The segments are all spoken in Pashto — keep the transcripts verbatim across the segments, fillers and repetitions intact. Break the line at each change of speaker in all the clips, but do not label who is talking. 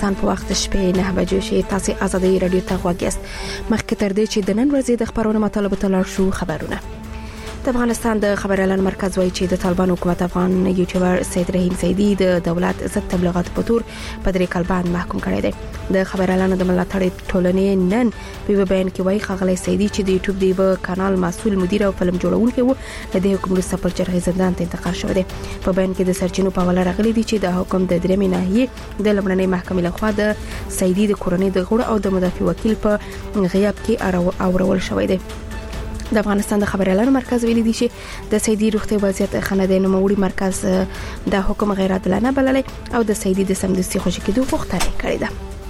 افغانستان په وخت شپې نه بجو شي. تاسو آزادي رادیو ته غوږ یاست. مخکې تر دې چې د نن ورځې د خبرونو مطالب ته لاړ شو، خبرونه. د افغانستان د خبر اعلان مرکز وایي چې د طالبان حکومت افغان یوټیوبر سید رحیم سیدی د دولت ضد تبلیغات په تور په درې کال باندې محکوم کړی دی. د خبر اعلان د ملاتړ ټولنې نن په بیان کې وایي ښاغلی سیدی چې د یوټیوب د یو کانال مسؤل مدیر او فلم جوړونکی و، د دې حکم وروسته په چرخي زندان ته انتقال شوی دی. په بیان کې د سرچینو په حواله راغلي دي چې د حکم د درېمې ناحیې د لومړنۍ محکمې لخوا د سیدی د کورنۍ د غړو او د مدافع وکیل په غیاب کې اورول شوی دی. د افغانستان د خبر اعلان مرکز ویلي دی چې د سیدی روغتي وضعیت خندې نوموړي مرکز د حکم غیر عادلانه بللې او د سیدی د سمدستي خوشی کېدو غوښتنه کړې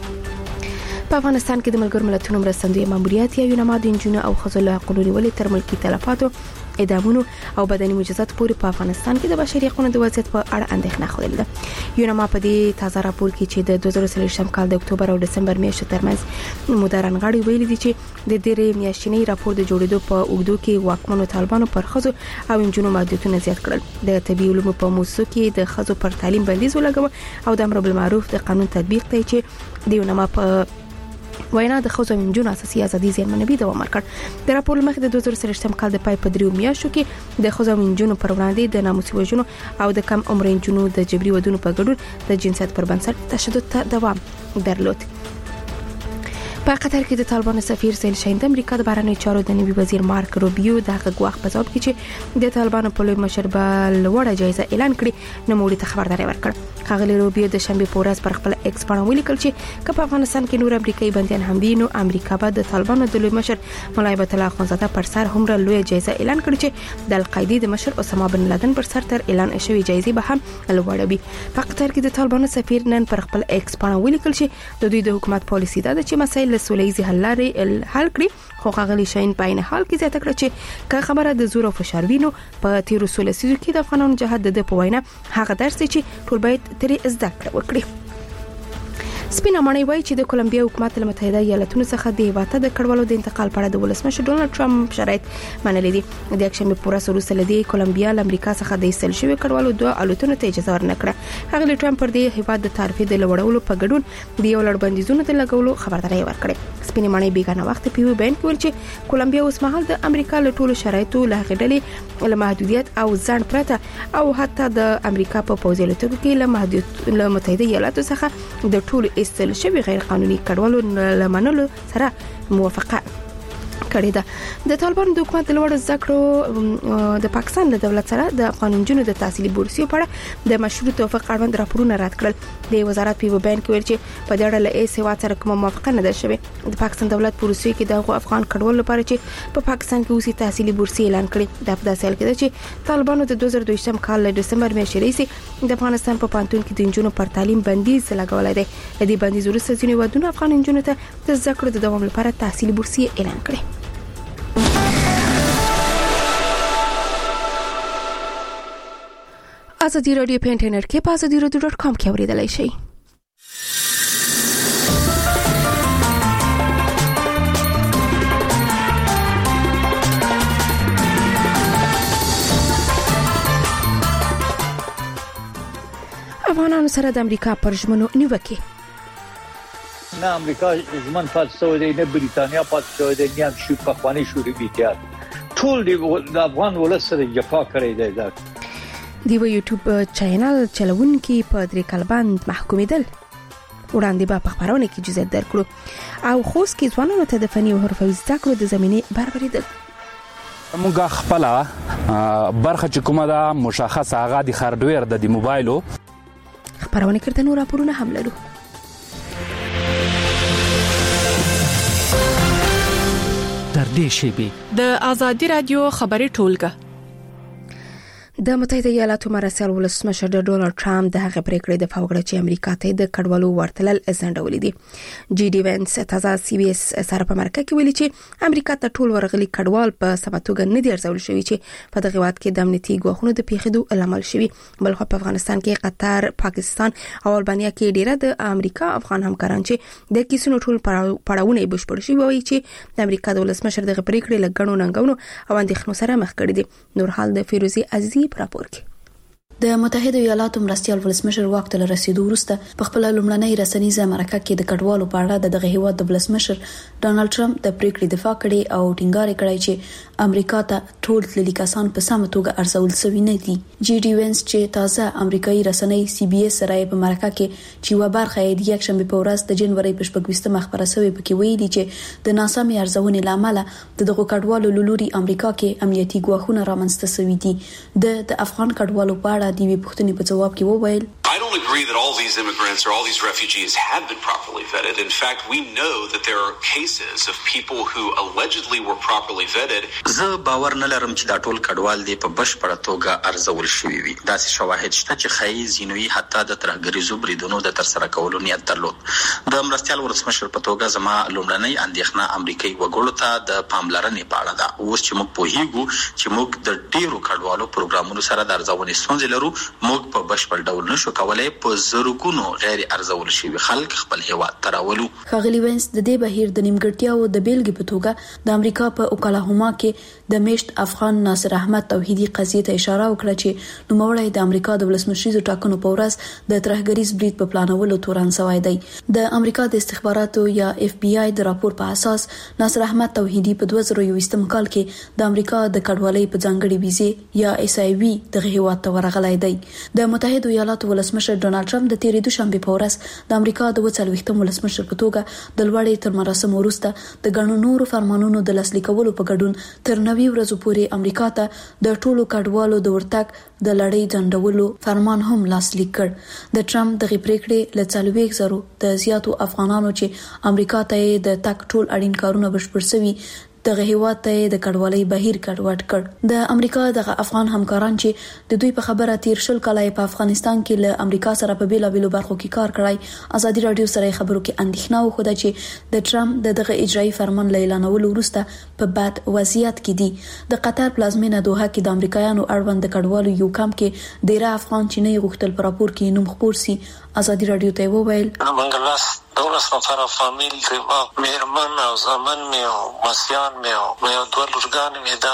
ده. په افغانستان کې د ملګرو ملتونو مرستندوی ماموریت یا یوناما د انجونو او ښځو له حقوقو نیولې تر ملکي تلفاتو، اعدامونو او بدني مجازات پورې په افغانستان کې د بشري حقوقو د وضعیت په اړه اندېښنه خوده ده. یوناما په دې تازه راپور کې چې د دوه زره څلوېښتم کال د اکتوبر او دسمبر میاشتو ترمنځ مدرن غړي ویلي دي چې د دې میاشتنی راپور د جوړېدو په اوږدو کې واکمنو طالبانو پر ښځو او انجونو محدودیتونه زیات کړل. د طبي علومو په موسسو کې د ښځو پر تعلیم بندیز ولګاوه او د امر بالمعروف د قانون تطبیق ته چې د یوناما په وینا د ښځو او نجونو اساسي ازادي زیانمنوي دوام ورکړ. د راپور مخ د دوه زره څلوېښتم کال د پای په دریو میاشتو کې د ښځو او نجونو پر وړاندې د ناموسي وژنو او د کم عمر نجونو د جبري ودونو په ګډون د جنسیت پر بنسټ تشدد ته دوام درلود. په قطر کې د طالبانو سفیر سیل شاهین د امریکا د بهرنیو چارو د نوي وزیر مارک روبیو د غواخ په ځواب کې چې د طالبانو په لوی مشر به لوړه جایزه اعلان کړي نو موږ ته خبرداري ورکړ. ښاغلی روبیو د شنبه په ورځ پر خپل ایکس باندې ولیکل چې که په افغانستان کې نور امریکایي بندیان هم وي نو امریکا به د طالبانو د لوی مشر مولوی عبد الله اخوندزاده پر سر هم لوی جایزه اعلان کړي چې د القاعده د مشر اسامه بن لادن پر سر تر اعلان شوی جایزه به هم لوړه وي. په قطر کې د طالبانو سفیر نن پر خپل ایکس باندې ولیکل چې د دوی د حکومت پالیسي ده چې مسایل له سولهییزې حل لارې حل کړي. خو ښاغلی شاهین په عین حال کې زیاته کړه چې که خبره د زور او فشار وینو په تیرو سوله سیزو کې د افغانانو جهاد د په وینا هغه درس چې ټول باید ترې زده کړه وکړي. سپینه ماڼۍ وایي چې د کولمبیا حکومت له متحده ایالاتونو څخه د هیواته د کډوالو د انتقال په اړه د ولسمشر ډونالد ټرمپ شرایط منلي دي. د اکشن په پوره وروسته لدی کولمبیا له امریکا څخه د ایستل شوی کډوالو دوه الوتنو ته اجازه ورنکړه. هغه ټرمپ پر دې هیواد د تعرفې د لوړولو په ګډون د یو لړ بندیزونو د لګولو خبرداري ورکړه. سپینه ماڼۍ بیګانه وخت په یو بیان کې ویل چې کولمبیا اوس مهال د امریکا له ټولو شرایطو له غډلې له محدودیت او ځان پرته او حتی د امریکا په پوځي الوتکو کې له محدود له متحده ایالاتو څخه د ټولو ایستل شوی غیر قانوني کډوالو لمنلو سره موافقه کړی ده. د طالبانو د حکومت لوړ ذکرو د پاکستان له دولت سره د قانونجنو د تحصیلي بورسیو په اړه د مشروع توافق اړوند راپورونه رد کړل. د وزارت په بیان کې ویل چې په دې اړه له ایس هیواد سره کومه موافقه نه ده شوې. د پاکستان دولت بورسیو کې د افغان کډوالو لپاره چې په پاکستان کې اوسي تحصیلي بورسي اعلان کړي. د افدا سیل کې چې طالبانو د دوه زره دوه کال له دسمبر میاشتې راهیسې د افغانستان په پانتون کې د انجونو پر تعلیم بندیز لګولای دی. د دې بندیز وروسته ځینې ودونه افغان انجونو ته د زده کړو د دوام لپاره تحصیلي بورسي اعلان کړي. آزادی رادیو په انټرنیټ کې په آزادی رادیو ډاټ کام کې اوریدلای شئ. افغانانو سره د امریکا پر ژمنو نیوکه.
نه امریکا ژمن پاتې شوی دی، نه بریتانیا پاتې شوی دی، نه هم شو په خواني شوري بیتیار ټول د افغان ولس سره جفا کړی دی. دا
دیو یوټیوب چینل چلوونکي په درې کال باندې محکومیدل. وړاندې به په خبرونه کې جزئیات درکړو او خوست کې ځوانانو ته د فني او حرفوي زده کړو د زمینې برابرېدل.
موږ خپل برخه چې کومه ده مشخص هغه د هارډویر د موبایلو
خبرونه کړه. نور راپورونه هم لرو.
در دې شیبي
د آزادی رادیو خبري ټولګه.
د متحده ایالاتو مرستیال ولسمشر د ډونالد ټرمپ د هغه پریکړې د فوګړه چې امریکا ته د کډوالو ورتلل ځنډولې دي. جی ډي وینس تازه سی بي اس سره په مرکه کې ویلي چې امریکا ته ټول ورغلي کډوال په سباتوګ نه دي ارزول شوی چې په دغه وخت کې د امنیتي ګواښونو د پیښېدو لامل شوی. بل خو په افغانستان کې قطر، پاکستان او البانیا کې ډیره د امریکا افغان همکاران چې د کیسونو ټول پړاوونه بشپړ شوی وایي چې د امریکا د ولسمشر دغه پریکړې لګڼو ننګونو او اندېښنو سره مخ کړي دي. نور حال د فیروزي عزیزی راپور کې.
د متحده ایالاتو مرستيال ولسمشر واک ته رسیدو وروسته په خپل لومړنۍ رسنیزه مرکه کې د کډوالو په اړه دغه هیواد د ولسمشر ډانلډ ټرمپ د پریکړې دفاع کړې او ټینګار کړی چې امریکا ته ټول تللي کسان په سمه توګه ارزول شوي نه دي. جی ډي وینس چې تازه امریکایي رسنۍ سی بي اس سره په مرکه کې چې و برخه یې د یک شنبه په ورځ د جنوري په شپږم خبره شوې پکې ویلي چې د ناسمې ارزونې لامل د دغه کډوالو لوري امریکا کې امنیتي ګواښونه رامنځته شوي دي. د افغان کډوالو په اړه د وی پوښتنې په جواب کې وویل
I don't agree that all these immigrants or all these refugees have been properly vetted. In fact, we know that there are cases of people who allegedly were properly vetted.
زه باور نه لرم چې دا ټول کډوال دي په بشپړه توګه ارزول شوي وي. دا شواهد شته چې ښایي ځینوي حتی د ترهګریزو بریدونو د ترسره کولو نیت درلود. د مرستيال ولسمشر په توګه زما لومړنۍ اندېښنه امریکایي وګړو ته د پاملرنې په اړه ده. اوس چې موږ پوهیږو چې موږ د ډیرو کډوالو پروګرامونو سره د ارزونې ستونزې لرو، موږ په بشپړ ډول نشو کولای په زرګونو غیر ارزول شوي خلک خپل هیواد ته راولو.
ښاغلي وینس د دې بهیر د نیمګړتیاو د بیلګې په توګه د امریکا په اوکلاهوما کې د میشت افغان ناصر احمد توحیدی قضیې ته اشاره وکړه چې نوموړی د امریکا د ولسمشریزو ټاکنو په ورځ د ترهګریز برید په پلانولو تورن شوی دی. د امریکا د استخباراتو یا اف بی آی د راپور په اساس ناصر احمد توحیدی په دوه زره یوویشتم کال کې د امریکا د کډوالۍ په ځانګړي ویزې یا ایس آی وی د هیواد ته ورغلی دی. د متحده ایالاتو ولسمشر ډانلډ ټرمپ د تیرې دوشنبه په ورځ د امریکا د وڅلوېښتم ولسمشر په توګه د لوړې تر مراسم وروسته د ګڼو نورو فرمانونو د لاسلیک کولو په ګډون تر نوي ورځې پورې امریکا ته د ټولو کډوالو د ورتګ د لړۍ ځنډولو فرمان هم لاسلیک کړ. د ټرمپ دغه پریکړې له څلوېښت زرو د زیاتو افغانانو چې امریکا ته د تک ټول اړین کارونه بشپړ شوي دغه هیواد ته د کډوالۍ بهیر کډوډ کړ. د امریکا دغه افغان همکاران چې د دوی په خبره تیر شل کال په افغانستان کې له امریکا سره په بیلابېلو برخو کې کار کړی، ازادي رادیو سره خبرو کې اندېښنه وښوده چې د ټرمپ د دغه اجرایي فرمان اعلانولو وروسته په بد وضعیت کې دي. د قطر پلازمینه دوحه کې د امریکایانو اړوند د کډوالو یو کمپ کې ډیره افغان چینی غوښتل پر راپور کې نوم خپور سي. ازادي رادیو ته وویل
دولس نفر فامیل کې ما مهرمن او زمن می او مسیان می او مې دوه لورګان می دا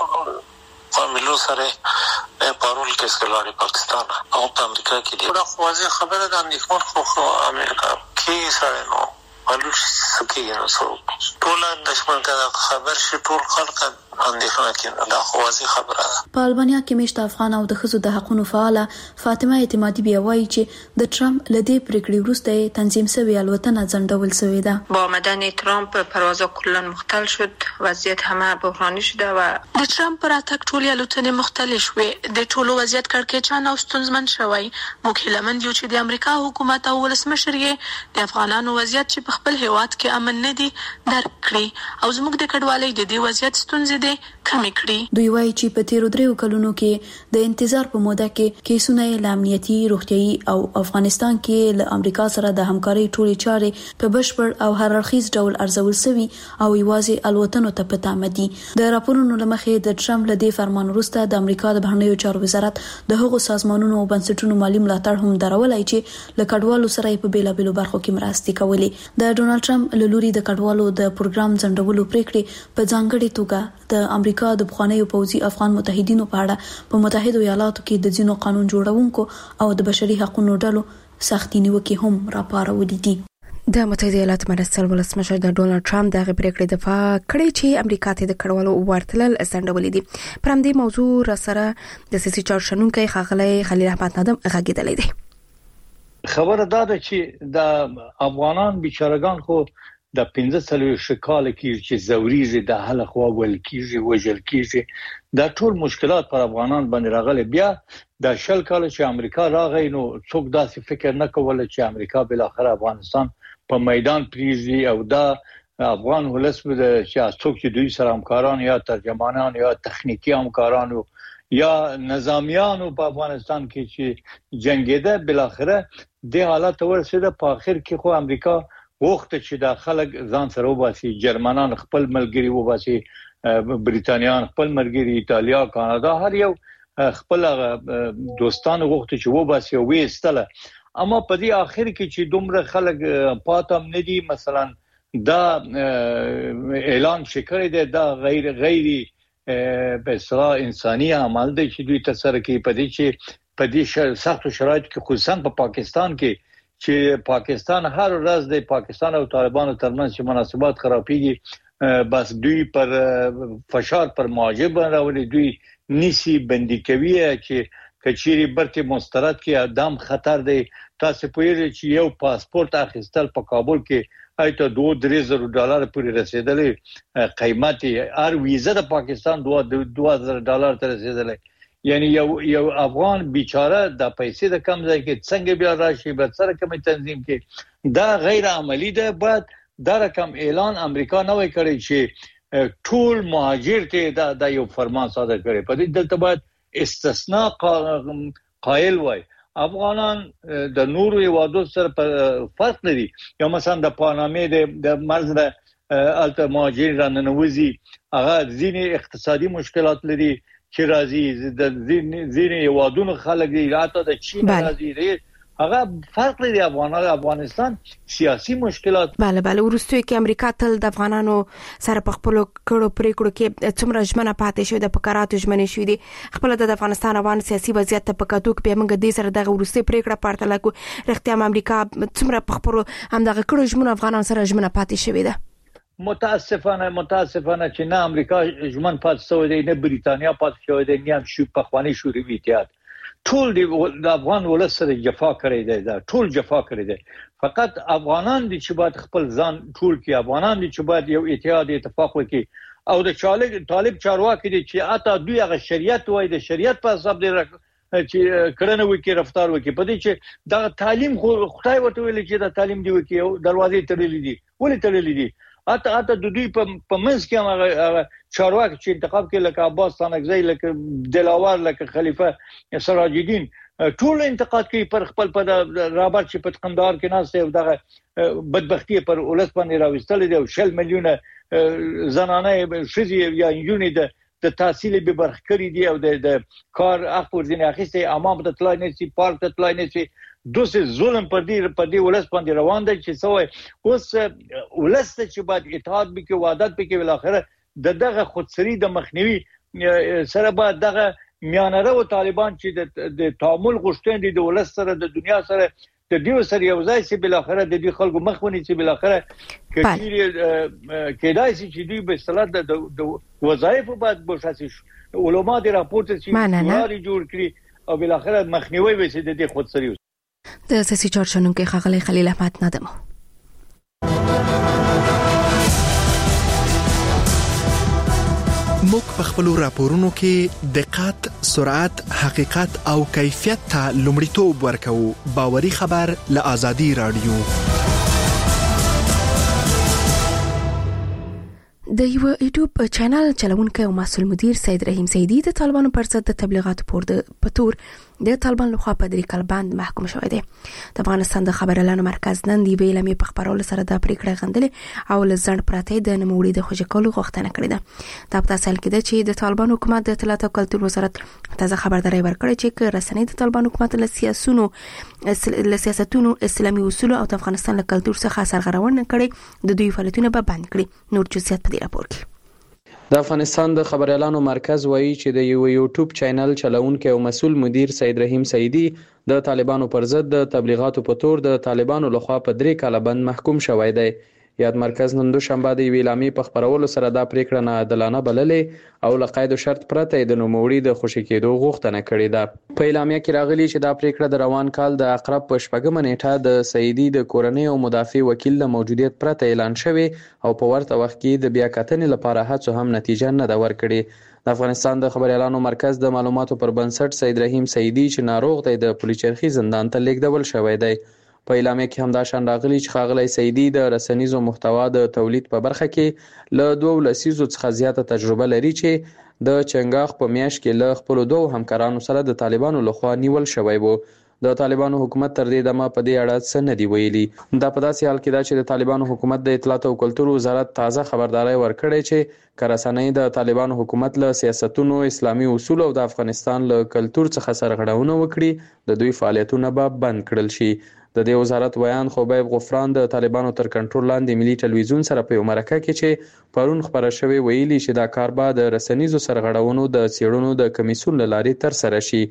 فامیلو سره پارول کې سکلاري پاکستان او په امریکا کې دي. دا واضح خبره ده اندېښمن خو امریکا کې سره نو ولوش سکی نو سو ټول اندېښمن کړه خبر شي ټول خلک اندېښنه کوي. دا خو واضح خبره ده.
په البانیا کې میشت افغان او د ښځو د حقوقو فعاله فاطمه اعتمادي بیا وایي چې د ټرمپ لدې پریکړې وروسته تنظیم شوی الوتنه ځنډول شوې ده.
با آمدن ترامپ پروازها کلا مختل شد، وضعیت همه بحرانی شده و د ترامپ پر اتک ټول الوتنې مختل شوې. د ټولو وضعیت کړکېچن او ستونزمن شوی. موږ هیلمند یو چې د امریکا حکومت او ولسمشر یې د افغانانو وضعیت چې په خپل هیواد کې امن نه دي درک کړي او زموږ د کډوالۍ د دې وضعیت ستونزې کمی کړي.
دوی وایي چې په تیرو دریو کلونو کې د انتظار په موده کې کیسونه له امنیتي، روغتيایي او افغانستان کې له امریکا سره د همکارۍ ټولې چارې په بشپړ او هر اړخیز ډول ارزول شوي او یوازې الوتنو ته په تمه دي. د راپورونو له مخې د ټرمپ له دې فرمان وروسته د امریکا د بهرنیو چارو وزارت د هغو سازمانونو او بنسټونو مالي ملاتړ هم درولای چې له کډوالو سره په بیلابېلو برخو کې مرستې کولې. د ډونالډ ټرمپ له لوري د کډوالو د پروګرام ځنډولو پریکړې په ځانګړي توګه د امریکا د بخوانیو پوځي افغان متحدینو په اړه په متحده ایالاتو کې د ځینو قانون جوړونکو او د بشري حقوقو ډلو سختي نیوکې هم راپارولې دي.
د متحده ایالاتو مرستيال ولسمشر د ډونالډ ټرمپ دغه پریکړې دفاع کړې چې امریکا ته د کډوالو ورتلل ځنډولې دي. پر همدې موضوع را سره د سیاسي چارو شنونکي ښاغلی خلیل احمد ندم غږېدلی دی.
خبره دا ده چې د افغانان بیچارهګان خو د پنځه څلوېښت کال کې چې زوريزي د حل خوا ول کیږي وجل کیږي دا ټول مشکلات پر افغانان باندې راغلي. بیا د شل کال چې امریکا راغی نو څوک داسې فکر نه کول چې امریکا بل اخر افغانستان په میدان پریزي او دا افغان ولس د چې څوک چې دوی سره همکاران یا ترجمانان یا تخنیکی همکاران یا نظامیانو په افغانستان کې چې جنگیده بل اخر د حالت ورسېده. په اخر کې خو امریکا وخت چې د خلک ځان سره وباسي، جرمنان خپل ملګری وباسي، بریتانیان خپل ملګری، ایتالیا، کاناډا هر یو خپل دوستان وخت چې وباسي او وېستله. اما په دې اخر کې چې دومره خلک پاتم ندي، مثلا دا اعلان شکر دی دا غیر غیري به اصطلاح انساني عمل دی چې دوی تسره کوي په دې چې په دې سختو شرایطو کې خصوصا په پاکستان کې چې پاکستان هر ورځ د پاکستان او طالبانو ترمنځ مناسبات خرابېږي بس دوی پر فشار پر مهاجر راوړي دوی نسی بندي کوي چې کچيري برته مسترد کې ادم خطر دی تاسو پوهیږئ چې یو پاسپورت اخیستل په کابل کې ایته دوه درې زره ډالر پورې رسیدلې قیمت هر ویزه د پاکستان دوه زره ډالر ته رسیدلې یعنی یو یو افغان بیچاره د پیسې د کم ځای کې څنګه بیا راشي به سره کوم تنظیم کې دا غیر عملی ده بعد دا رقم اعلان امریکا نه وای کړی چې ټول مهاجر ته د یو فرمان صادر کړي په دې دلته باید استثناء قائل وای افغانان د نورو هیوادو سره فرق لري یا مثلا د پانامې د مرز د الته مهاجر راننوزي هغه ځینې اقتصادي مشکلات لري چې راځي د ځینې هیوادونو خلک دی راته د چین راځي هغه فرق لري افغانان افغانستان سیاسي مشکلات
بله بله ورستوي کې امریکا تل د افغانانو سره په خپل کړو پریکړو کې څومره ژمنه پاتې شوې د پکاراتو ژمنې شوې دي خپل د افغانستان روان سیاسي وضعیت ته پکاتو کې به موږ د سره د ورستي پریکړه پارته لکو رښتیا امریکا څومره په خپل هم دغه کړو ژمنه افغانان سره ژمنه پاتې شوې ده
متاسفانه متاسفانه چې نه امریکا ژمن پاتې شوې ده نه بریتانیا پاتې شوې ده نه هم شو په خواني شوروي اتحاد ټول د افغان ولس سره جفا کړی دی دا ټول جفا کړی دی فقط افغانان دي چې باید خپل ځان ټول کې افغانان دي چې باید یو اتحاد اتفاق وکړي او د چالک طالب چارواکي دي چې اته دوی هغه شریعت وای د شریعت په حساب دی چې کړنه وکړي رفتار وکړي په دې چې دا تعلیم خو خدای ورته ویل چې دا تعلیم دی وکړي دروازې تړلې دي ولې تړلې دي اته اته د دوی په منځ کې هغه چارواکي چې انتخاب کې لکه عباس ستانکزی لکه دلاور لکه خلیفہ سراج الدین ټول انتقاد کوي پر خپل په رابرټ چې په قندهار کې ناس دی دغه بدبختی پر ولس باندې راوستل دي او شل میلیونه زنانه شذي یا انجونی د د تحصیل به برخکری دي او د کار حق ورزنه اخیسته امام د تلای نسی پارک د تلای نسی دوسه ظلم پر دې پر دې ولس باندې روان دي چې سوې اوس ولس چې بعد اتحاد به کې وعدت به کې ول اخره د دغه خودسری د مخنیوي سره بعد دغه میانره او طالبان چې د تعامل غوښتن دي د ولس سره د دنیا سره د دې سره یو ځای چې بل اخره د دې خلکو مخونی چې بل اخره کې کېدای شي چې دوی به صلاح د وظایف بعد بوشاسي علماء د راپورټ چې لاري جوړ کړي او بل اخره مخنیوي وسې د دې خودسری
د سیاسي چارچونکو ښاغلی خلیل احمد نادمو
موږ په خپل راپورونو کې دقت، سرعت، حقیقت او کیفیت ته لومړیتوب ورکوو. باوري خبر له آزادي رادیو.
د یو یوټیوب چینل چلوونکی او مسؤل مدیر سید رحیم سیدی د طالبانو پر ضد د تبلیغاتو په تور د طالبان لخوا په درې کال باندې محکوم شوی دی. د افغانستان د خبريالانو مرکز نن دی ویلمې په خبرولو سره د پریکړه غندلې او لزړ پراته د نموړي د خوشکولو غوښتنه کړې ده. دا په تاسو کې ده چې د طالبان حکومت د اطلاعات او کلتور وزارت تازه خبرداري ورکړې چې رسنۍ د طالبان حکومت له سیاسونو له سیاستونو اسلامي اصول او د افغانستان له کلتور څخه سرغړونه کړي د دوی فعالیتونه به بند کړي. نور جزئیات په دې راپور کې.
د افغانستان د خبريالانو مرکز وایي چې د یو یوټیوب چینل چلوونکی او مسؤل مدیر سید رحیم سیدی د طالبانو پر ضد د تبلیغاتو په تور د طالبانو لخوا په درې کاله بند محکوم شوی دی. یاد مرکز نن دوشنبه د ویلامي په خبرولو سره دا پریکړه نه عادلانه بللې او لقید شرط پرته د نوموړي د خوشی کېدو غوښتنه کړې ده. په اعلامیه کې راغلي چې دا پریکړه د روان کال د اقرب په شپږمه نیټه د سیدی د کورنۍ او مدافع وکیل له موجودیت پرته اعلان شوی او په ورته وخت کې د بیا کتنې لپاره هڅه هم نتیجه نه ده ورکړې. د افغانستان د خبريالانو مرکز د معلوماتو پر بنسټ سید رحیم سیدی چې ناروغ دی د پولیچرخي زندان ته لیږدول شوی دی. په اعلامیه کې هم دا شان راغلي چې ښاغلی سیدی د رسنیزو محتوا د تولید په برخه کې له دوه لسیزو څخه زیاته تجربه لري چې د چنګاخ په میاشت کې له خپلو دوه همکارانو سره د طالبانو لخوا نیول شوی و. د طالبانو حکومت تر دې دمه په دې اړه څه نه دی ویلي. دا په داسې حال کې ده چې د طالبانو حکومت د اطلاعات او کلتور وزارت تازه خبرداري ورکړې چې که رسنۍ د طالبانو حکومت له سیاستونو اسلامي اصول او د افغانستان له کلتور څخه سرغړونه وکړي د دوی فعالیتونه به بند کړل شي. د دې وزارت ویان خبیب غفران د طالبانو تر کنټرول لاندې ملي ټلویزیون سره په یو مرکه کې چې پرون خبره شوې ویلي چې دا کار به د رسنیزو سرغړونو د څېړنو د کمیسیون له لارې ترسره شي.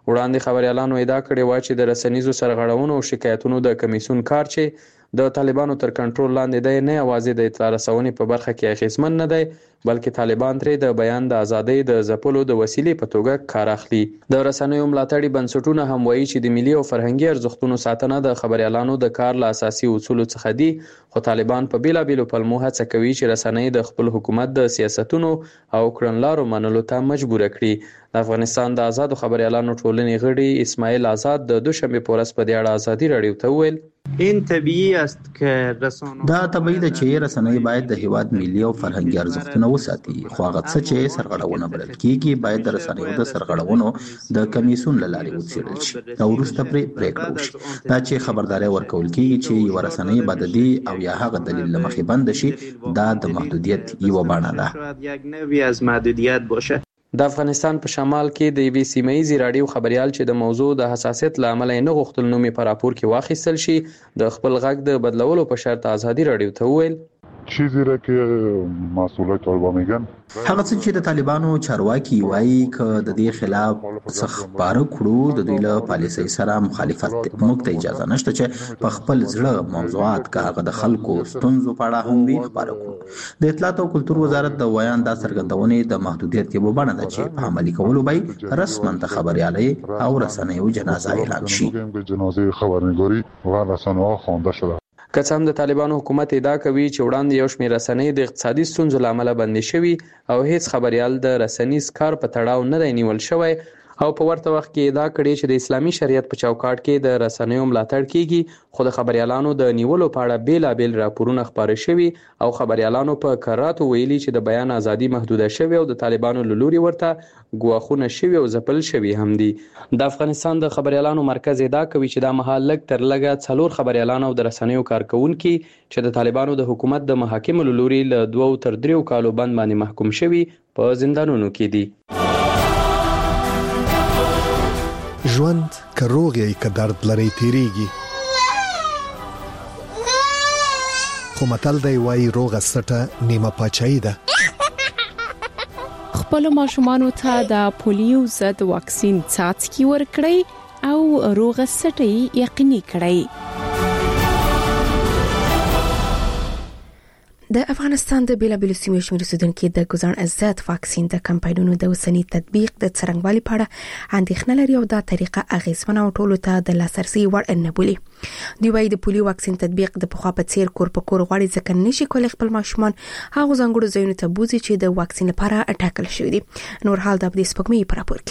وړاندې خبريالانو ادعا کړې و چې د رسنیزو سرغړونو او شکایتونو د کمیسیون کار چې د طالبانو تر کنټرول لاندې دی نه یوازې د اطلاع رسونې په برخه کې اغیزمن نه دی بلکې طالبان ترې د بیان د ازادۍ د ځپلو د وسیلې په توګه کار اخلي. د رسنیو ملاتړي بنسټونه هم وایي چې د ملي او فرهنګي ارزښتونو ساتنه د خبريالانو د کار له اساسي اصولو څخه دي خو طالبان په بیلابیلو پلمو هڅه کوي چې رسنۍ د خپل حکومت د سیاستونو او کړنلارو منلو ته مجبور کړي. د افغانستان د آزادو خبريالانو ټولنې غړي اسماعیل آزاد د دوشنبه په ورځ په دې اړه ازادي رادیو ته وویل
این طبیعی است که رسانه‌ها
دا طبیعي ده چې رسنۍ باید د هیواد ملي او فرهنګي ارزښتونه وساتي خو هغه څه چې سرغړونه بلل کیږي باید د رسنیو د سرغړونو د کمیسیون له لارې وڅېړل شي او وروسته پرې پریکړه وشي. دا چې خبرداري ورکول کیږي چې یو رسنۍ بددي او یا هغه دلیل له مخې بند شي دا د محدودیت یو بڼه ده.
یک نوعی از محدودیت باشه.
د افغانستان په شمال کې د یوې سیمه‌یزې راډیو خبريال چې د موضوع د حساسیت له امله نه غوښتل نوم یې په راپور کې واخیستل شي د خپل غږ د بدلولو په شرط ازادي رادیو ته وویل
چیزی را که مسئولای طالبان میگن
هغه څه چې د طالبانو چارواکي وایي که د دې خلاف څه خبره کړو د دوی له پالیسۍ سره مخالفت دی. موږ ته اجازه نشته چې په خپل زړه موضوعات که هغه د خلکو ستونزو په اړه هم وي خبره کړو. د اطلاعات او کلتور وزارت د ویان دا څرګندونې د محدودیت یوه بڼه ده چې په عملي کولو به رسما د خبریالۍ او رسنیو جنازه اعلان شي.
جنازه خبرنگاری و رسانه‌ها خوانده شده.
که څه هم د طالبانو حکومت ادعا کوي چې وړاندې یو شمېر رسنۍ د اقتصادي ستونزو له امله بندې شوي او هیڅ خبریال د رسنیز کار په تړاو نه دی نیول شوی او په ورته وخت کې ادعا کړې چې د اسلامي شریعت په چوکاټ کې د رسنیو ملاتړ کیږي خو د خبريالانو د نیولو په اړه بیلابیل راپورونه خپاره شوي او خبريالانو په کراتو ویلي چې د بیان ازادي محدوده شوې او د طالبانو له لوري ورته ګواښونه شوي او ځپل شوي هم دي. د افغانستان د خبريالانو مرکز ادعا کوي چې دا مهال لږ تر لږه څلور خبريالان او د رسنیو کارکونکي چې د طالبانو د حکومت د محاکمو له لوري له دوو تر دریو کالو بند باندې محکوم شوي په زندانونو کې دي.
ژوند که روغ یې که درد لري تیریږي خو متل دی وایي روغه سټه نیمه پاچاهي ده.
خپل ماشومانو ته د پولیو ضد واکسین څاڅکي ورکړئ او روغه سټه یقیني کړئ.
د افغانستان د بیلابیلو سیمو شمېر اوسیدونکو د ګزان ضد واکسین د کمپاینونو د اوسنی تطبیق د څرنګوالي په اړه اندېښنه لري او دا طریقه اغیزمنه او ټولو ته د لاسرسي وړ نه بولي. دوی وايي د پولیو واکسین تطبیق د پخوا په څیر کور په کور غواړي ځکه نشي کولای خپل ماشومان هغه ځانګړو ځایونو ته بوزي چې د واکسین لپاره ټاکل شوی دي. نور حال د دې سپکمې په راپور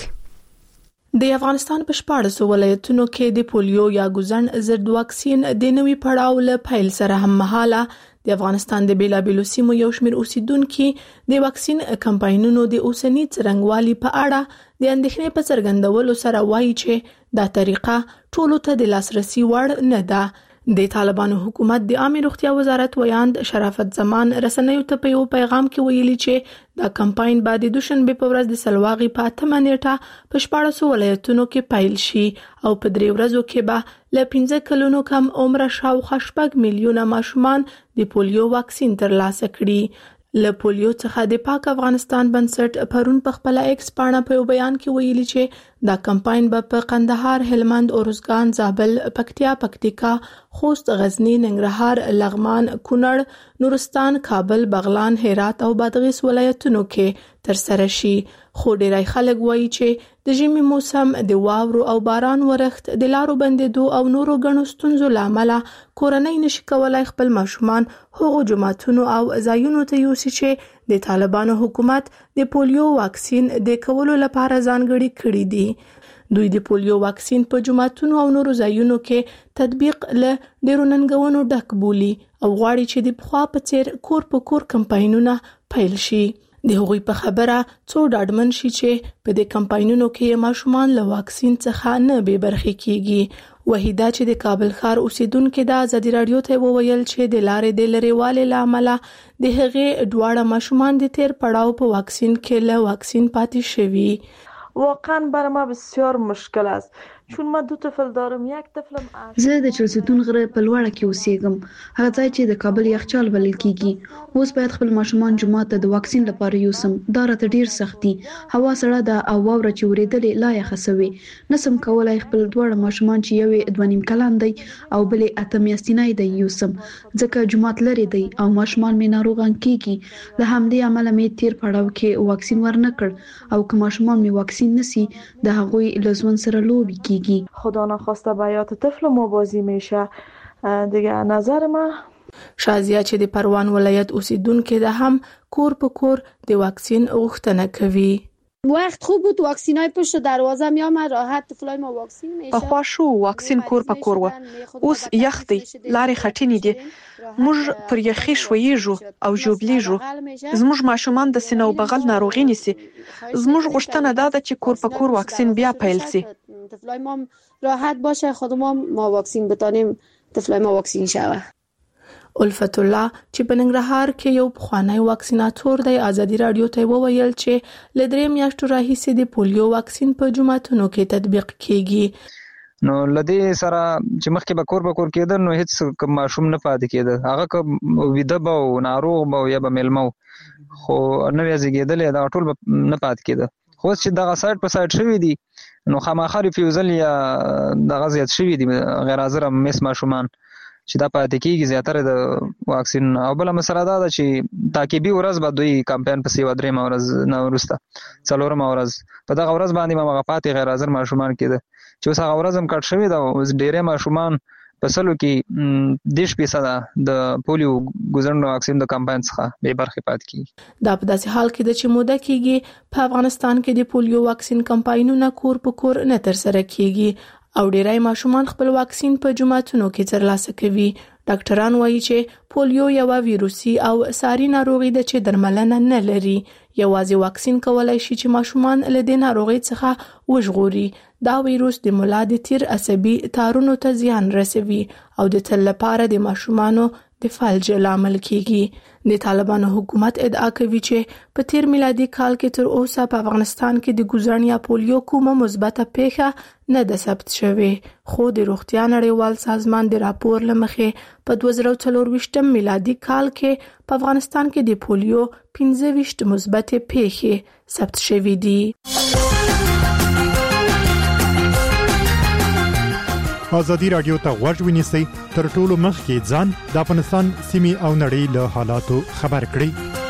کې
د افغانستان په شپاړسو ولایتونو کې د پولیو یا ګزن ضد واکسین د نوي پړاو له پیل سره هم مهاله د افغانستان د بیلابیلو سیمو یو شمېر اوسیدونکو د واکسین کمپاینونو د اوسنی څرنګوالي په اړه د اندېښنې په څرګندولو سره وایي چې دا طریقه ټولو ته د لاسرسي وړ نه ده. د طالبانو حکومت د عامه روغتیا وزارت ویاند شرافت زمان رسنیو ته په یو پیغام کې ویلي چې دا کمپاین به د دوشنبه په ورځ د سلواغي په اتمه نیټه په شپاړسو ولایتونو کې پیل شي او په درې ورځو کې به له پنځه کلونو کم عمر شاوخوا شپږ میلیونه ماشومان د پولیو واکسین ترلاسه کړي. له پولیو څخه د پاک افغانستان بنسټ پرون په خپل ایکس پاڼه په بیان کې ویلي چې دا کمپاین به په قندهار، هلمند، اورزګان، زابل، پکتیا، پکتیکا، خوست، غزنی، ننګرهار، لغمان، کونړ، نورستان، کابل، بغلان، هرات او بادغیس ولایتونو کې تر سره شي. خو ډیری خلک وایي چې د ژمي موسم د واورو او باران ورښت د لارو بندیدو او نورو غنو ستونزو لامل کورنۍ نشي کولای خپل ماشومان هغو جماعتونو او ځایونو ته یوسي چې د طالبانو حکومت د پولیو واکسین د کولو لپاره ځانګړي کړي دي. دوی د پولیو واکسین په جماعتونو او نورو ځایونو کې تطبیق له ډیرو ننګونو ډک بولي او غواړي چې د پخوا په څیر کور په کور کمپاینونه پیل شي. د هغوی په خبره څو ډاډمن شي چې په دې کمپاینونو کې ماشومان له واکسین څخه نه بې برخې کیږي. وحیده چې د کابل ښار اوسیدونکو د ازادي رادیو ته وویل چې د لارې د لریوالې لامل د هغې دواړه ماشومان د تیر پړاو په واکسین کې له واکسین پاتې شوي.
واقعا برای ما بسیار مشکل است چون ما دو طفل دارم، یک طفلم
زه د چلستون غره په لوړه کې اوسېږم، هغه ځای چې د کابل یخچال بلل کیږي. اوس باید خپل ماشومان جمعه ته د واکسین لپاره یوسم. دا راته ډیر سخت دي، هوا سړه ده او واوره چې ورېدلې لا یخه سوي. نسم کولای خپل دواړه ماشومان چې یو دوه نیم کلن دی او بلې اته میاشتنی دی یوسم، ځکه جمعه لري دی او ماشومان مې ناروغان کیږي. له همدې امله مې تیر پړاو کې واکسین ورنه کړ او که ماشومان مې واکسین نسی د هغوی له ژوند سره لوبي کیږي.
خدا نخواسته به حیات طفل ما بازی میشه. دیگه نظر ما
شازیه چې د پروان ولایت اوسیدونکو ده هم کور په کور د واکسین غوښتنه کوي.
وقت خوب بود، واکسینای پشت دروازه می آمد، راحت طفلای ما واکسین میشه.
پخوا شو واکسین کور په کور و، اوس یخ دی، لارې خټینې دي، موږ پر یخي شویږو او ژوبلیږو. زموږ ماشومان د سینه او بغل ناروغي نیسي. زموږ غوښتنه دا ده چې کور په کور واکسین بیا پیل سي.
طفلای ما راحت باشه، خودمون ما واکسین بتانیم، طفلای ما واکسین شوه.
الفت الله چې په ننګرهار کې یو پخوانی واکسیناتور دی ازادي رادیو ته وویل چې لدرې میاشتو راهیسې د پولیو واکسین په جمعتونو کې تطبیق کیږي.
نو لدې سره چې مخکې به کور به کور کېده نو هیڅ کوم ماشوم نه پاتې کېده، هغه که ویده به او ناروغ به یا به میلمه خو نوې زیږېدلې دا ټول نه پاتې کېده. خو چې دغه سایت په سایت شوي دي نو خامخا ریفیوزل یا دغه زیات شوي دي غیر حاضر مس ماشومان چې دا پاتې کېږي زیاتره د واکسین. او بل مسله دا ده چې تعقیبي ورځ به دوی کمپاین په سیوا درې ورځ نه وروسته څلورم ورځ په دغه ورځ باندې ما هغه پاتې غیر حاضر ماشومان کېده چې اوس هغه ورځ هم کټ شوي ده. اوس ډېری ماشومان په سلو کې دیش فیصده د پولیو ګزرنو واکسین د کمپاین څخه بې برخې پاتې کېږي.
دا په داسې حال کې ده چې موده کېږي په افغانستان کې د پولیو واکسین کمپاینونه کور په کور نه ترسره کېږي او ډیری ماشومان خپل واکسین په جمعتونو کې ترلاسه کوي. ډاکټران وایي چې پولیو یو ویروسي او ساري ناروغي ده چې درملنه نه لري. یوازې واکسین کولای شي چې ماشومان له دې ناروغي څخه وژغوري. دا ویروس د ملا د تیر عصبي تارونو ته زیان رسوي او د تل لپاره د ماشومانو د فلج لامل کیږي. د طالبانو حکومت ادعا کوي چې په تیر میلادي کال کې تر اوسه په افغانستان کې د ګوزړن یا پولیو کومه مثبته پیښه نه ده ثبت شوې، خو د روغتیا نړیوال سازمان د راپور لمخې په دوه زره څلور میلادي کال کې په افغانستان کې د پولیو پنځه ویشت مثبت پیښې ثبت شوې دي.
ازادي رادیو ته غوږ ونیسئ، تر ټولو مخکې ځان د افغانستان سیمې او نړۍ له حالاتو خبر کړئ.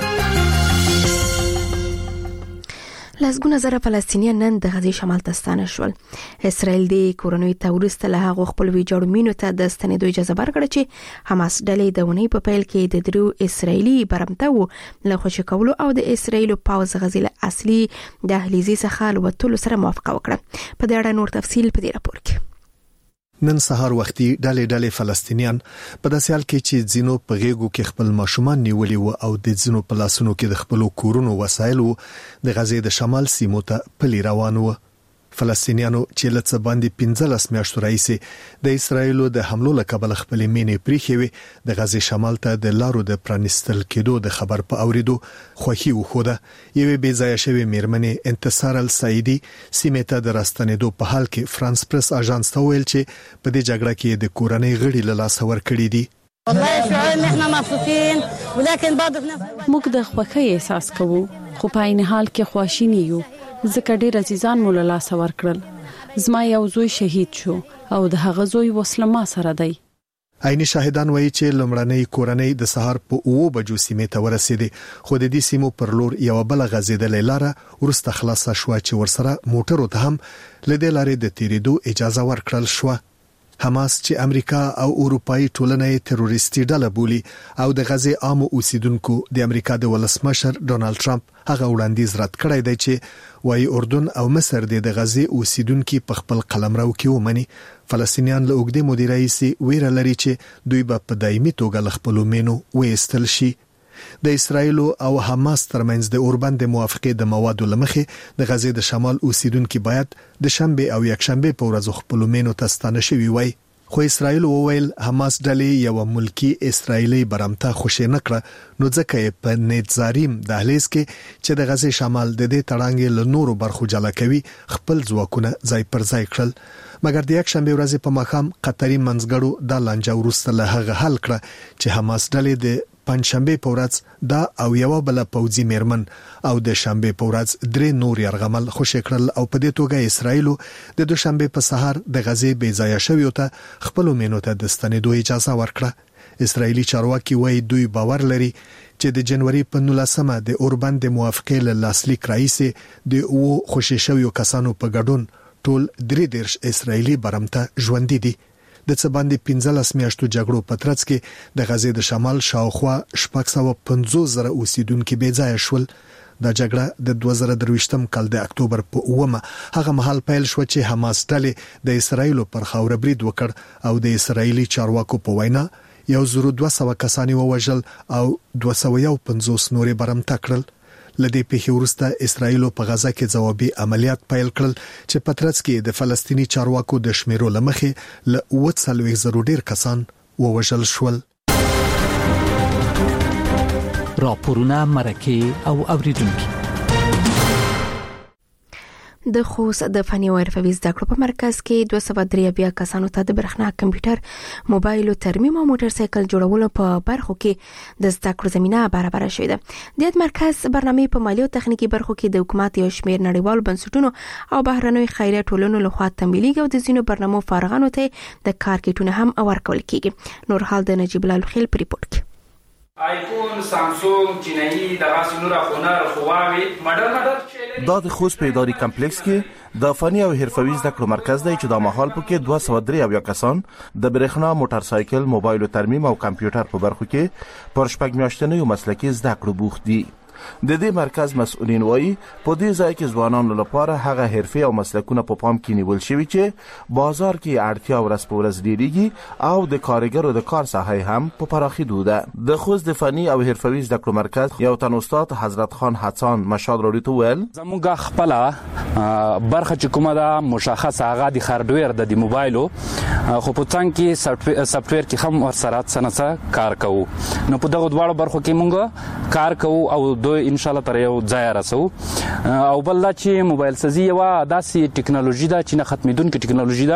لسګونه زره فلسطینیان نن د غزې شمال ته ستانه شول. اسرائیل د کورونوي تورست له هغه خپل ویجاړ مینو ته د ستنېدو اجازه ورکړه چې حماس ډلې د ونی په پیل کې د درو اسرائیلي برمتو له خوشی کولو او د اسرائیل پاوز غزې له اصلي دهلیزي څخه لوتلو سره موافقه وکړه. په دې اړه نور تفصیل په دې راپور کې.
نن سهار وختي ډلې ډلې فلسطینیان په داسې حال کې چې ځینو په غېږو کې خپل ماشومان نیولي وو او د ځینو په لاسونو کې د خپل کورونو وسایل وو د غزې د شمال سیمو ته پلی روان وو. فلسطینیانو چې لڅ باندې پنځلس میاشتو راځي د اسرایل د حملو له کبله خپل مینې پریخي وي د غزې شمال ته د لارو د پرانستل کېدو د خبر په اوریدو خوخي وخوده. یوه بې ځای شوی میرمنې انتصار السعیدی سیمه ته د راستنېدو په حال کې فرانس پریس اژانس ته ویل چې په دې جګړه کې د کورنۍ غړي له لاس ور کړی دي.
والله شعور احنا مبسوطين ولكن بعض
موږ د خوښۍ احساس کوو خو په عین حال کې خواشینی یو ځکه ډېر عزیزان مو له لاس ور کړل. زما یو زوی شهید شو او د هغه زوی وسله ما سره دی.
عیني شاهدان وایي چې لمړنۍ کورنۍ د سهار په اوو بجو سیمه ته ورسېدې خو د دې سیمو پر لور یو بل غزیدلې لاره ورسته خلاصه شو چې ورسره موټرو ته هم لدې لارې د تیریدو اجازه ورکړل شو. حماس چې امریکا او اروپאי ټولنې تروریستي ډله بولي او د غزې عام اوسیدونکو د امریکا د ولسمشر ډونالد ټرمپ هغه وړاندیز رد کړی دی چې وايي اردن او مصر د غزې اوسیدونکو په خپل قلمرو کې ومني. فلسطینیان له اوږدې مودې راهیسې ویره لري چې دوی به په دایمي توګه له خپل مینو وېستل شي. د اسرایل او حماس ترمنځ د اوربند موافقه د موادو لمخې د غزې د شمال اوسیدونکو باید د شنبه او یکشنبه په ورځو خپل مینو ته ستانه شوي وي. خو اسرائیل وویل حماس ډلې یو ملکی اسرایلی برمته خوشی نکړه نو ځکه په نیتزاریم دهلیز کې چې د غزې شمال د دې تړانګې له نورو برخو جلا کوي خپل ځواکونه ځای پر ځای کړل مګر د یک شنبه ورځې په مخام قطري منځګړو د لانجه ورسته له هغه حل کړ چې حماس ډلې د پنځشنبه په ورځ دا او یو بل پوځي میرمن او د شنبه په ورځ درې نور يرغمل خوشی کړل او په دې توګه اسرائیل د دوشنبه په سهار د غزې بې ځای شوی ته خپل مینو ته د ستنېدو اجازه ورکړه اسرائیلی چارواکي وایي دوی باور لري چې د جنوري په نولسمه د اوربند د موافقې له لاسلیک رئیس د او خوشی شویو کسانو په ګډون ټول درې دیرش اسرائیلی برمته ژوند دي د څه باندې پنځلس میاشتو جګړو په ترڅ کې د غزې د شمال شاوخوا شپږ سوه پنځوس زره اوسیدونکو بې ځای شول د جګړه د دوه زره درویشتم کال د اکتوبر په اومه هغه مهال پیل شو چې حماس ډلې د اسرایل پر خاور برید وکړ او د اسرایلی چارواکو په وینا یو زره دوه سوه کسان ووژل او دوه سوه پنځوس نورې برمته کړل لدې په وروسته اسرایل په غزا کې ځوابي عملیات پیل کړل چې په ترڅ کې د فلسطینی چارواکو د شمیرو لمخې له اوه څلوېښت زره ډیر کسان ووژل شول
راپورونه مرکه او اوریدونکو
د خوست د فني او حرفوي زده کړو په مرکز کې دوه سوه درې اویا کسانو ته د برېښنا کمپیوټر موبایل او ترمیم او موټر سایکل جوړولو په برخو کې د زده کړو زمينه برابر شوې ده د دې مرکز برنامه په مالی او تخنیکی برخو کې د حکومت یو شمېر نړیوال بنسټونو او بهرنوي خیریه ټولنو لخوا تمویلي او د زینو برنامو فارغانو ته د کار کیټونه هم ورکول کیږي نور حال د نجیب الله خیل په ریپورت کې
آیفون، سامسونگ، چینایي، دغه سنور خونر، خواوي، ماډل ماډل
دا د خوست په اداري کمپلیکس کې د فني او حرفوي زده کړو مرکز دی چې د مهال پکې دوه سوه درې اویا کسان د برېښنا، موټر سایکل، موبایل او ترمیم او کمپیوټر په برخو کې پر شپږ میاشتنیو مسلکي زده کړو بوخت دي د دې مرکز مسؤلین وایي په دې ځای کې ځوانانو لپاره هغه حرفي او مسلکونه په پام کې نیول شوي چې بازار کې اړتیا ورځ په ورځ ډیریږي او د کارګرو د کار ساحه هم په پراخېدو ده د خوست د فني او حرفوي زده کړو مرکز یو تن استاد حضرت خان حسن مشال راډیو ته ویل
زموږ خپل برخه چې کومه ده مشخصه هغه د هارډویر د موبایلو خو په څنګه کې سافټویر کې هم ورسره څنګه کار کوو نو په دغه دواړو برخو کې مونږ کار کوو او دوی ان شاء الله تر یو ځای راسو او بل چې موبایل سازي یو داسې ټکنالوژي ده چې نه ختمېدونکې ټکنالوژي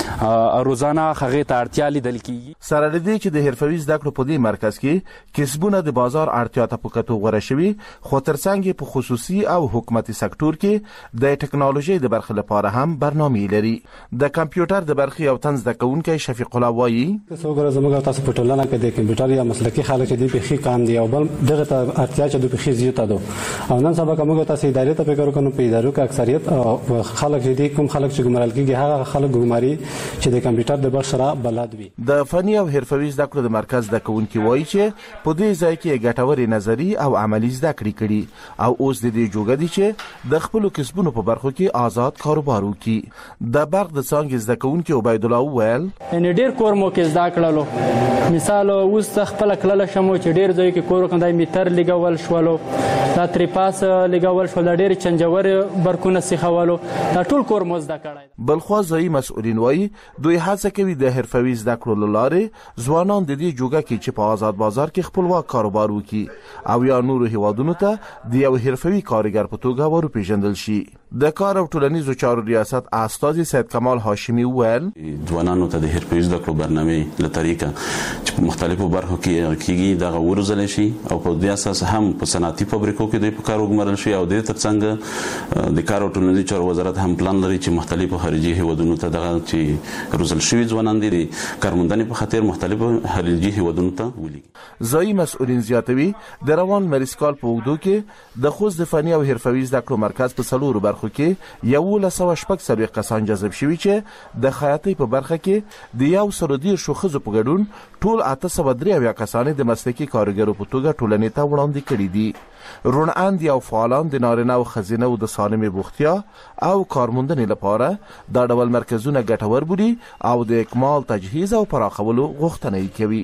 ده روزانه هغه ته اړتیا لیدل کیږي
سره دې چې د حرفوي زده کړو په دې مرکز کې کسبونه د بازار اړتیا ته په کتو غوړه شوي خو ترڅنګ په خصوصي او حکومتي سکتور کې د ټکنالوژي د برخې لپاره هم برنامې لري د کمپیوټر د برخې یو تن زده کوونکی شفیق الله وایي
څنګه زموږ تاسو په ټولنه کې د کمپیوټر یا مسلکي خلک دي په خې کام دي او بل دغه اړتیا چې د په خې ته او نن سبا کومه تاسو ادارې ته فکر وکړو په ادارو کې اکثریت خلک دي کوم خلک چې ګمرال کېږي هغه خلک ګماري چې د کمپیوټر د بل سره بلد وي
د فني او حرفوي زده کړو د مرکز د کوونکی وایي چې په دې ځای کې ګټوري نظری او عملی زده کړې کړي او اوس د دې جوګه دي چې د خپل کسبونو په برخو کې آزاد کاروبار وکړي د برق د څنګه زده کوونکی عبید الله ویل
ان ډیر کور مو کې زده کړلو مثال اوس خپل کله شمو چې ډیر ځای کې کور کندای میټر لګول شولو دا تری پاس لګول شو د ډېر چنجور برکونه سیخولو دا ټول کور مزده کړای
بلخوا ځای مسؤلین وایي دوی هڅه کوي د حرفوي زده کړو لاره ځوانان د دې جوګه کې چې په آزاد بازار کې خپلواک کاروبار وکړي او یا نورو هیوادونو ته د یو حرفوي کارګر په توګه وروپېژندل شي د کار او ټولنیزو چارو ریاست استاذ سید کمال هاشمی ویل
ځوانانو ته د حرفوي زده کړو برنامه له طریقه چې په مختلفو برخو کې کېږي دغه ورزل شي او په دې اساس هم په صنعتي فابریکو کې د کار وګمارل شي او د ترڅنګ د کار او ټولنیزو چارو وزارت هم پلان لري چې مختلفو خارجي هیوادونو ته دغه چې روزل شوی ځوانان دي کارموندنې په خاطر مختلفو خارجي هیوادونو ته ولېږي
ځای مسؤلین زیاتوي د روان مریسکال په وګړو کې د خوست د فني او حرفوي زده کړو مرکز په څلورو برخو کې یو له سوه شپږ څلوېښت کسان جذب شوي چې د خیاطۍ په برخه کې د یو سلو دېرشو ښځو په ګډون ټول اته سوه درې اویا کسان د مسلکي کارګرو په توګه ټولنې ته وړاندې کړي دي روڼاند یا فعالان د نارینه او ښځینه او د سالمې بوختیا او کارموندنې لپاره دا ډول مرکزونه ګټور بولي او د اکمال تجهیز او پراخولو غوښتنه یې کوي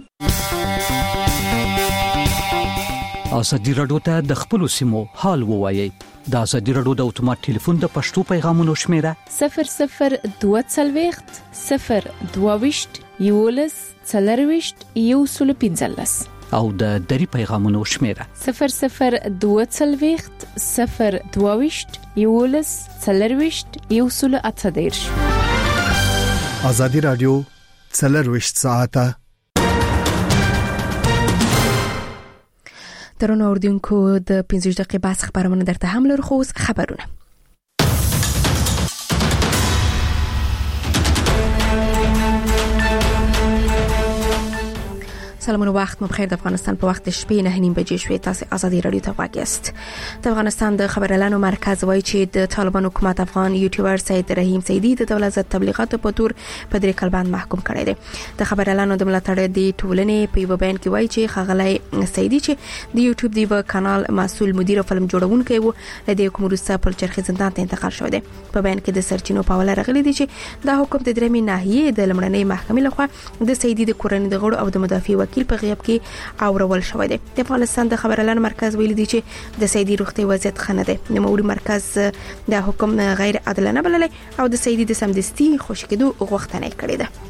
ازادي راډیو ته د خپلو سیمو حال ووایي د ازادي رادیو د اتومات ټلیفون د پښتو پیغامونو شمیره
صفر صفر دوه څلوېښت صفر دوه ویشت یولس څلرویشت یو سل پنځلس
او د دری پیغامونو شمیره
صفر صفر دوه څلوېښت صفر دوه ویشت یولس څلرویشت یو سل اته دېرش.
ازادي رادیو څلرویشت ساعته
ترونه اردوونکو د پنځه دقیقې بس خبرونه درته هم لرو. خو خبرونه سلام و وخت مبخیر. د افغانستان په وخت شپې نه نیم بجې شوې. تاسو ازادي رادیو ته واګست. د افغانستان د خبريالانو مرکز وایي چې د طالبان حکومت افغان یوټیوبر سید رحیم سیدی د دولت تبلیغاتو په تور په درې کال باندې محکوم کړی دی. د خبريالانو د ملاتړ د ټولنې په یو بیان کې وایي چې خغلای سیدی چې د یوټیوب دی و کانال مسؤل مدیر او فلم جوړونکی وو د حکومت روسا په چرخي زندان ته انتقال شو دی. په بیان کې د سرچینو په حواله راغلي دي چې دا حکم د درېمې ناحیې د لمړنۍ محکمې لخوا د سیدی د کورنۍ د غړو او د مدافع وکیل په غیاب کې اورول شوی دی. د افغانستان د خبريالانو مرکز ویلي دی چې د سیدی روغتي وضعیت خنه ده. نوموړي مرکز د حکم غیر عادلانه بللې او د سیدی د سمدستي خوشکېدو غوښتنه کړې ده.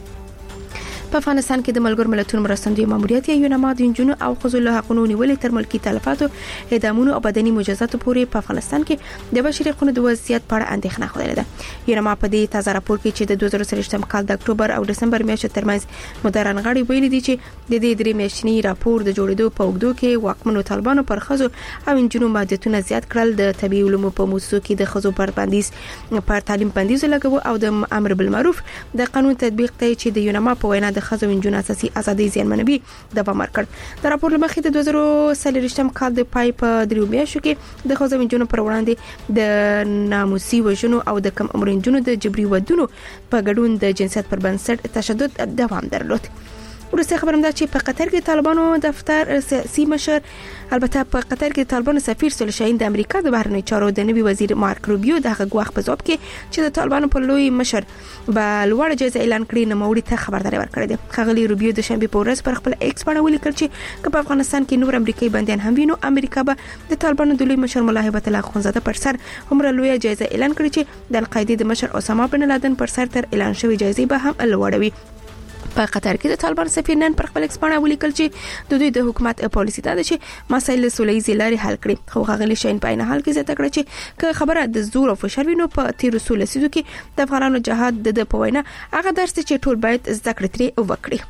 په افغانستان کې د ملګرو ملتونو مرستندوی ماموریت یا یونما د انجونو او خزو له حقوقو نیولې تر ملکی تلفاتو اعدامونو او بدني مجازاتو پورې په افغانستان کې د بشري حقوقو د وضعیت په اړه اندېښنه خوده ده. یونما په دې تازه راپور کې چې د دوه زره څلوېښتم کال د اکتوبر او دسمبر میاشتې ترمنځ مدرن غړي ویلي دي چې د دې درې میاشتني راپور د جوړېدو په وګړو کې واکمنو طالبانو پر خزو او انجونو محدودیتونه زیات کړل. د طبي علومو په موسسو کې د خزو پر بندیز پر تعلیم بندیز لګو او د امر بالمعروف د قانون تطبیق ته چې د یونما په وینا د خزو انجونو اساسي ازادي زیانمنوي د بمر کړ. د راپور لمخې د دوه زره څلوېښتم کال د پای په دریو میاشتو کې د خزو انجونو پر وړاندې د ناموسي وژنو او د کم عمر انجونو د جبري ودونو په ګډون د جنسیت پر بنسټ تشدد دوام درلود. ورسته خبرم ده چې په قطر کې طالبانو دفتر سیاسي مشر البته په قطر کې طالبانو سفیر سول شاهین د امریکا د بهرنی چارو د نوي وزیر مارک روبیو د غواخ په ځواب کې چې د طالبانو په لوی مشر به لوړ جایزه اعلان کړي نو موري ته خبرداري ورکړه ده. خغلی روبیو د شنبه په ورځ پر خپل ایکس باندې ولیکل چې په افغانستان کې نور امریکایي بنديان هم وینو امریکا به د طالبانو د لوی مشر ملا هیبت الله خونزاده پر سر عمر لوی جایزه اعلان کړي چې د القاعده د مشر اسامه بن لادن پر سر تر اعلان شوی جایزه به هم لوړوي. په قطر کې د طالبان سفیر نن پر خپل ایکس باندې ولیکل چې د دوی د حکومت پالیسي ده چې مسایل سولې لارې حل کړي. خو غغلی شین په نه حال کې زیاته کړه چې که خبره د زور او فشار وینو په تیر رسول سیدو کې د افغانانو جهاد د پوینه هغه درس چې ټول باید زده کړې ترې وکړي.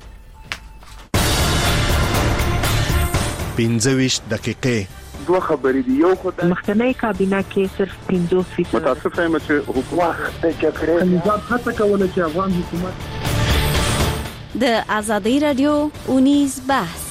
پنځه ویشت دقیقې
دوه خبرې دي. یو خدای
مخکنی کابینه کې صرف پنځوس فیصد
متاسفه یم چې حکومت کې کړی نظام هڅه کوله چې افغان حکومت
د ازادي رادیو اونیز بحث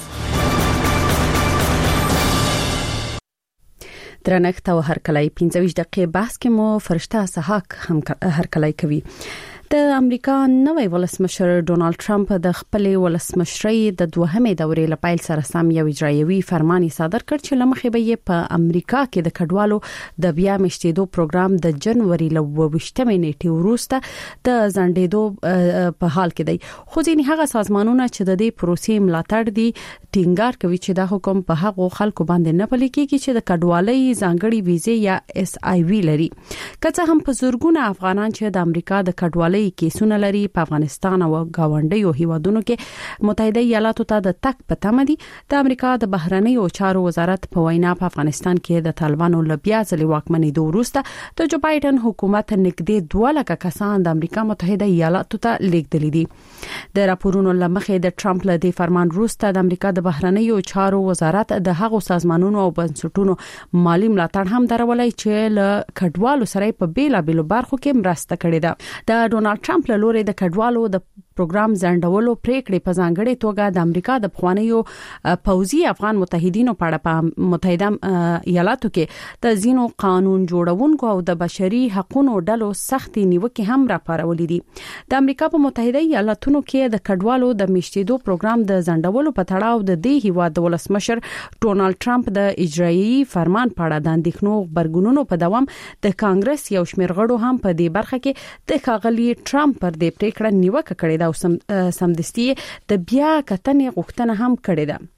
درنښت او هرکلای پنځه ویشت دقیقې بحث کې مو فرشته سحاق هم هرکلای کوي. د امریکا نوی ولسمشر ډونالد ټرمپ د خپل ولسمشرۍ د دوهمې دورې لپاره سره سم یو اجرایوي فرمان صادر کړ چې لمخې به یې په امریکا کې د کډوالو د بیا مشتیدو پروګرام د جنوري ل وشتمې نیټې وروسته د زندېدو په حال کې دی. خو ځینې هغه سازمانونه چې د دې پروسې ملاتړ دي ټینګار کوي چې دا حکم په هغو خلکو باندې نه پلي کیږي چې د کډوالۍ ځانګړي ویزې یا اس آی وی لري. که څه هم په زورګونه افغانان چې د امریکا د کډوالۍ کیسونه لري په افغانستان او گاونډیو هیوادونو کې متحده ایالاتو ته د تک په تمه دي. د امریکا د بهرنی او چارو وزارت په وینا په افغانستان کې د طالبانو لبیا ځلې واکمنۍ د وروسته د جو بایدن حکومت نږدې دوه لکه کسان د امریکا متحده ایالاتو ته لیږدلي دي. د راپورونو لمخې د ټرمپ له دې فرمان وروسته د امریکا د بهرنی او چارو وزارت د هغو سازمانونو او بنسټونو مالی ملاتړ هم درولای چې له کډوالو سره په بیلا بیلو برخو کې مرسته کړې ده. د ډونالد ټرمپ له لوري د کډوالو د پروګرام ځنډولو پریکړې په ځانګړي توګه د امریکا د پخوانیو پوځي افغان متحدینو په اړه په متحده ایالاتو کې د زینو قانون جوړونکو او د بشري حقوقو ډلو سختي نیوکې هم راپارولې دي. د امریکا په متحده ایالاتونو کې د کډوالو د میشتېدو پروګرام د ځنډولو په تړاو د دې هیواد د ولسمشر ډونالد ټرمپ د اجرایي فرمان په اړه د اندېښنو خبرګونونو په دوام د کانګرس یو شمېر غړو هم په دې برخه کې د ښاغلي ټرمپ پر دې پریکړه نیوکه کړې ده او سم سمدستي د بیا کتنې غوښتنه هم کړې ده.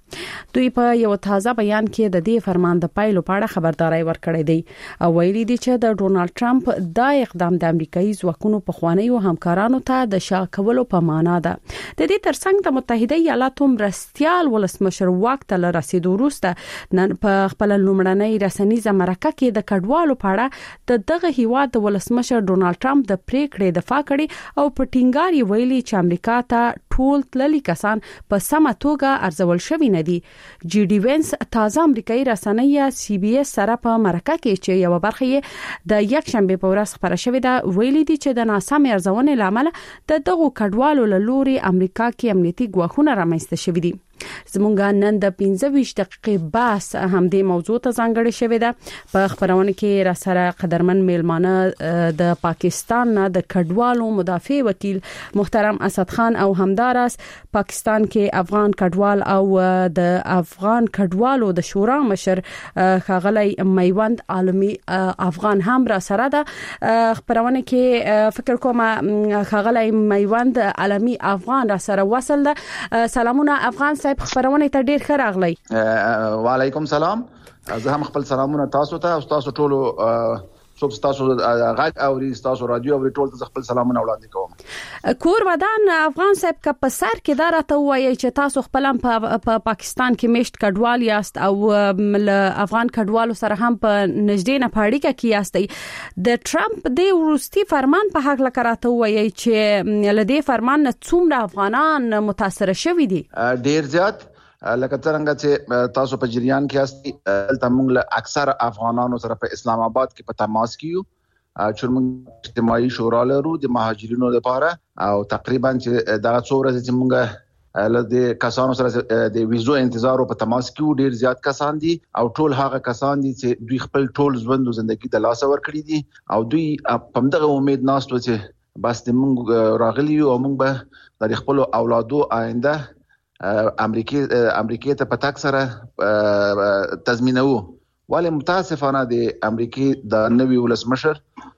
دوی په یو تازه بیان کې د دې فرمان د پایلو په اړه خبرداري ورکړې دی او ویلي دي چې د ډونالد ټرمپ دا اقدام د امریکایي ځواکونو په خوانیو همکارانو ته د شا کولو په معنا ده. د دې ترڅنګ د متحده ایالاتو مرستيال ولسمشر واک ته رسیدو وروسته نن په خپل لومړنۍ رسنیزه مرکه کې د کډوالو په اړه د دغه هیواد د ولسمشر ډونالد ټرمپ د پریکړې دفاع کړې او په ټینګار ویلي چې امریکا ته ټول تللي کسان په سمه توګه ارزول شوي نه دي. جی ډي وینس تازه امریکایي رسنۍ سی بي اس سره په مرکه کې چې یو برخه یې د یک شنبه په ورځ خبره شوې ده ویلي دي چې د ناسمې ارزونې لامل د دغو کډوالو له لوري امریکا کې امنیتي ګواښونه رامنځته شوي دي. زمونږ نن د پنځه ویشت دقیقې بحث هم دې موضوع ته ځانګړې شوې ده. په خبرونه کې را سره قدرمن میلمانه د پاکستان نه د کډوالو مدافع وکیل محترم اسد خان او همدارس پاکستان کې افغان کډوال او د افغان کډوالو د شورا مشر خاغلی میوند عالمي افغان هم را سره ده. خبرونه کې فکر کوم خاغلی میوند عالمي افغان را سره وصل ده. سلامونه افغان صاحب، خبرونه ته ډیر ښه راغلی.
وعلیکم سلام. زه هم خپل سلامونه تاسو ته او تاسو ټول څوک تاسو غږ او تاسو رادیو او ټول ته خپل سلامونه وړاندې کوم.
کور ودان افغان صاحب کا په سر کې دا راته وایي چې تاسو خپل په پا پاکستان کې میشت کډوال یاست او افغان کډوالو سره هم په نږدې نه پاړیکه کې یاست. د ټرمپ د وروستي فرمان په حق لکراته وایي چې لدې فرمان نه څومره افغانان متاثر شوي دي؟
ډیر زیات. لکه څنګه چې تاسو په جریان کې یاست، دلته موږ له اکثر افغانانو سره په اسلام آباد کې په تماس کې یو چې موږ اجتماعي شورا لرو د مهاجرینو لپاره او تقریبا چې دا څو ورځې چې موږ له دې کسانو سره د ویزو انتظار په تماس کې ډیر زیات کسان دي او ټول هغه کسان دي چې دوی خپل ټول ژوند او ژوندۍ د لاس ور کړی دي او دوی په دغه امید ناستو چې بس د موږ راغلی او موږ به د خپل اولادو آینده امریکای امریکای ته پتاک سره تضمینو. ولی متاسفانه د امریکای د نوی ولسمشر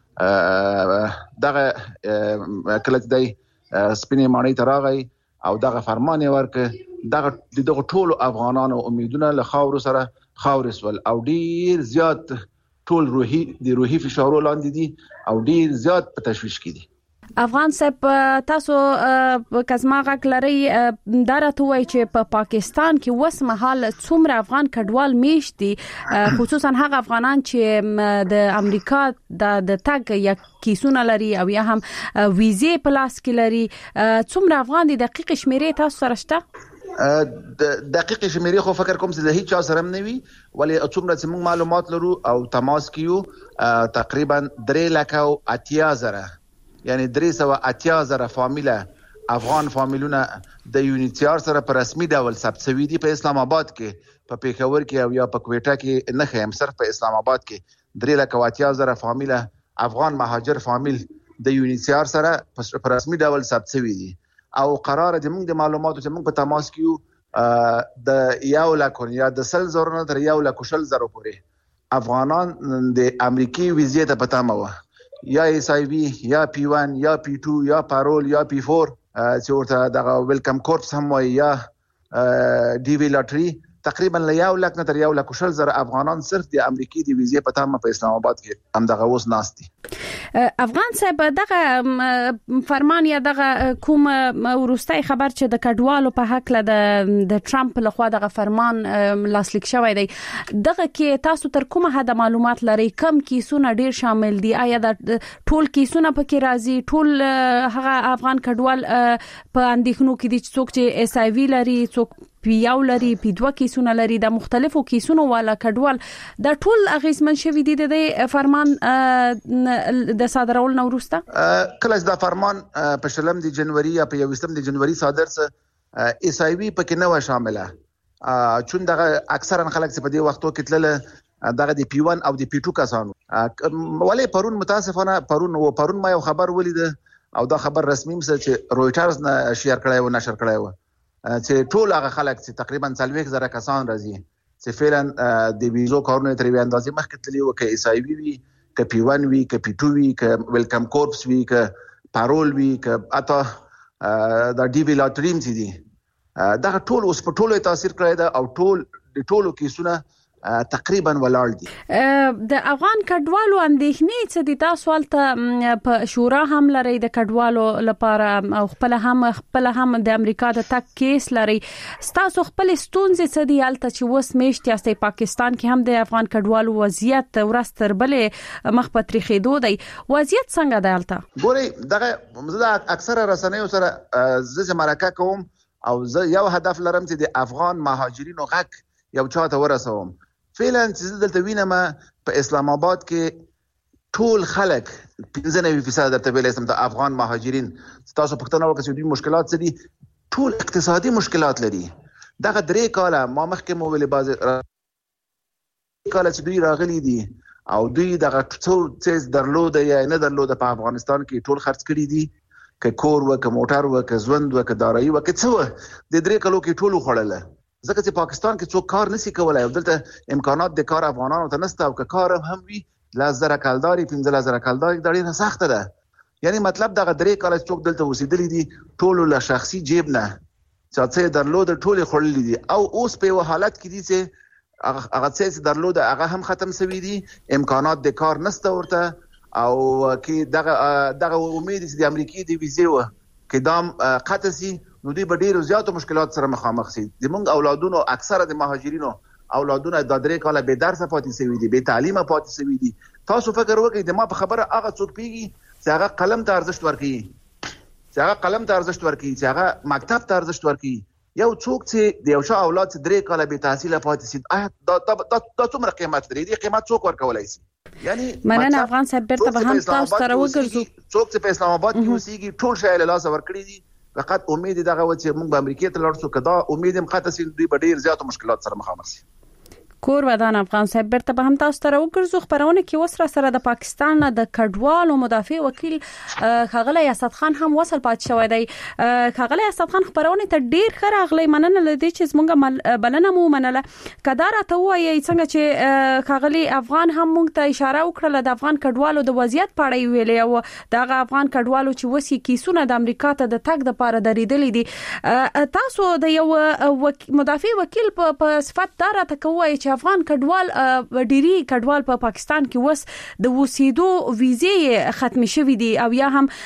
دغه کله چې د سپینې ماڼۍ ته راغی او دغه فرمان ورکړ، دغه دغه ټول افغانانو امیدونه له خاور سره خاور سول او ډیر زیات ټول روحي د روحي فشار لاندې دي او ډیر زیات په تشویش کې دي.
افغان صاحب تاسو کزماغه کلري دارته وای چې په پاکستان کې وسمحال څومره افغان کډوال میشتي، خصوصا هغه افغانان چې د امریکا د تګ یا کیسونه لري او یا هم ویزه پلاس کې لري، څومره افغان دي؟ دقیق شمیرې تاسو سره شته؟
دقیق شمیرې خو فکر کوم چې د هیڅ چا سره نه وي، ولی څومره چې موږ معلومات لرو او تماس کیو تقریبا درې لکه او اتیا زره یعنی درې سوه اتیا زره فامیله افغان فامیلونه د یونیتیار سره په رسمي ډول ثبت شوي دي په اسلام آباد کې، په پیښور کې او یا په کوټه کې نه خیم، صرف په اسلام آباد کې درې لکه اتیا زره فامیله افغان مهاجر فامیل د یونیتیار سره په رسمي ډول ثبت شوي دي او قرار دي موږ د معلوماتو چې موږ په تماس کې د یو لکه یا د سل زره نه تر یو لکه شل زره پورې افغانان د امریکای ویزې ته پتا مو یا ایس آی وی یا پی ون یا پی ټو یا پارول یا پی فور چې ورته دغه ویلکم کورپس هم وای یا ډي وی لاټري، تقریبا له یو لک نه تر یو لک شل زره افغانان صرف د امریکای د ویزې په تمه په اسلام آباد کې هم دغه اوس ناست دي.
افغان صاحب دغه فرمان یا دغه کوم ورستای خبر چې د کډوالو په حق له د ټرمپ لخوا دغه فرمان لاسلیک شوی دی، دغه کې تاسو تر کومه حد معلومات لرئ؟ کم کیسونه ډیر شامل دي؟ آیا د ټول کیسونه پکې راځي؟ ټول هغه افغان کډوال په اندېښنو کې دي چې څوک چې ایس آی وی لري، څوک پی یو لري، پی دوه کیسونه لري، د مختلفو کیسونو والا کډوال دا ټول اغیزمن شوی دي د فرمان د صادرول نو وروسته؟
کله چې دا فرمان په شلم د جنوري یا په یوستم د جنوري صادر سه ایس آی وی پکې نه و شامله، چون دغه اکثرا خلک چې په دې وختو کې تلل دغه د پی ون او د پی ټو کسانو، ولی پرون متاسفانه پرون و پرون ما یو خبر ولید او دا خبر رسمي مس چې رويټرز نه شیر کړی و نشر کړی و چې ټول هغه خلک چې تقریبا څلوېښت زره کسان راځي چې فعلا د ویزو کارونه تر وی اندازې مخکې تللی و، که ایس آی وی وي، که پی ون وي، که پی ټو وي، که ویلکم کورپس وي، که پارول وي، که اته دا ډي وی لاټریم چې دي دا ټول اوس په ټولو تاثیر کړی دا او ټول د ټولو کیسونه تقریبا ولاړ دي.
د افغان کډوالو اندېښنې څه دي؟ تاسو ولته په شورا هم لري د کډوالو لپاره او خپل هم خپل هم د امریکا د تک کیس لري. تاسو خپل ستونزې څه دي الته چې وس میشت یاستي پاکستان کې هم د افغان کډوالو وضعیت ورستر بلې مخ په تاریخېدو دی. وضعیت څنګه دی الته؟
ګوري دغه مزه اکثره رسنیو سره زه مرکه کوم او زه یو هدف لرم چې د افغان مهاجرینو غږ یو چاته ورسوم. فعلا چې دلته وینم په اسلام آباد کې ټول خلک پنځه نوي فیصد درته ویل اسم د افغان مهاجرین تاسو پښتنه وکړئ چې دوی مشکلات څه دي؟ ټول اقتصادي مشکلات لري. دغه درې کاله ما مخکې مو ویلې باز کاله چې دوی راغلي دي او دوی دغه څه درلود یا نه درلود په افغانستان کې ټول خرڅ کړي دي، که کور و که موټر و که ژوند و که دارایی و که څه و د درې کالو کې ټول خوړل. ځکه چې پاکستان کې څوک کار نشي کولای او دلته امکانات د کار افغانانو ته نشته او که کار هم وي لزر کلداري پنځه لزر کلداري د ډېر سخت ده. یعنی مطلب دغه درې کال څوک دلته اوسېدلي دي ټول له شخصي جیب نه چې درلود ټول خړلې دي او اوس په حالت کې دي چې هغه څه درلود هغه هم ختم شوی دي، امکانات د کار نشته ورته او کې دغه دغه امید چې د امریکای د ویزه و کې دام قطع سي نو دوی به ډیرو زیاتو مشکلات سره مخامخ شي. زموږ اولادونو اکثره د مهاجرینو اولادونه د درې کاله به درس پاتې شوي دي، به تعلیم پاتې شوي دي. تاسو فکر وکړئ د ما په خبره هغه څوک پیږي چې هغه قلم ته ارزښت ورکړي، چې هغه قلم ته ارزښت ورکړي، چې هغه مکتب ته ارزښت ورکړي. یو څوک چې د یو شا اولاد چې درې کاله به تحصیل پاتې شي دا دا څومره قیمت لري؟ دې قیمت څوک ورکولای شي؟ یعنی
مننه افغان صاحب بیرته به هم تاسو سره وګرځو.
څوک چې په اسلام آباد کې اوسېږي ټول شای له لاس ورکړي دي. فقط امید دغه و چې موږ به امریکا ته لاړ شو، کدا امید هم قطع سي دوی به ډیر زیات مشکلات سره مخامخ شي.
کور ودان افغان صاحب بیرته به هم تاسو سره وګرځو. خبرونه کې وسره سره د پاکستان د کډوالو مدافع وکیل خغله اسد خان هم وصل پات شوی دی. خغله اسد خان خبرونه ته ډیر ښه راغلی. مننه لدی چې زمونږ بلنه مو منله. کدار ته وایي څنګه چې خغلی افغان هم مونږ ته اشاره وکړه د افغان کډوالو د وضعیت په اړه ویلې او دغه افغان کډوالو چې وسی کیسونه د امریکا ته د تګ د پاره درېدلې دي. تاسو د یو مدافع وکیل په صفت دار ته کوی چې افغان کډوال ډيري کډوال په پاکستان کې وس د وسیدو ویزې ختم شوې دي او یا هم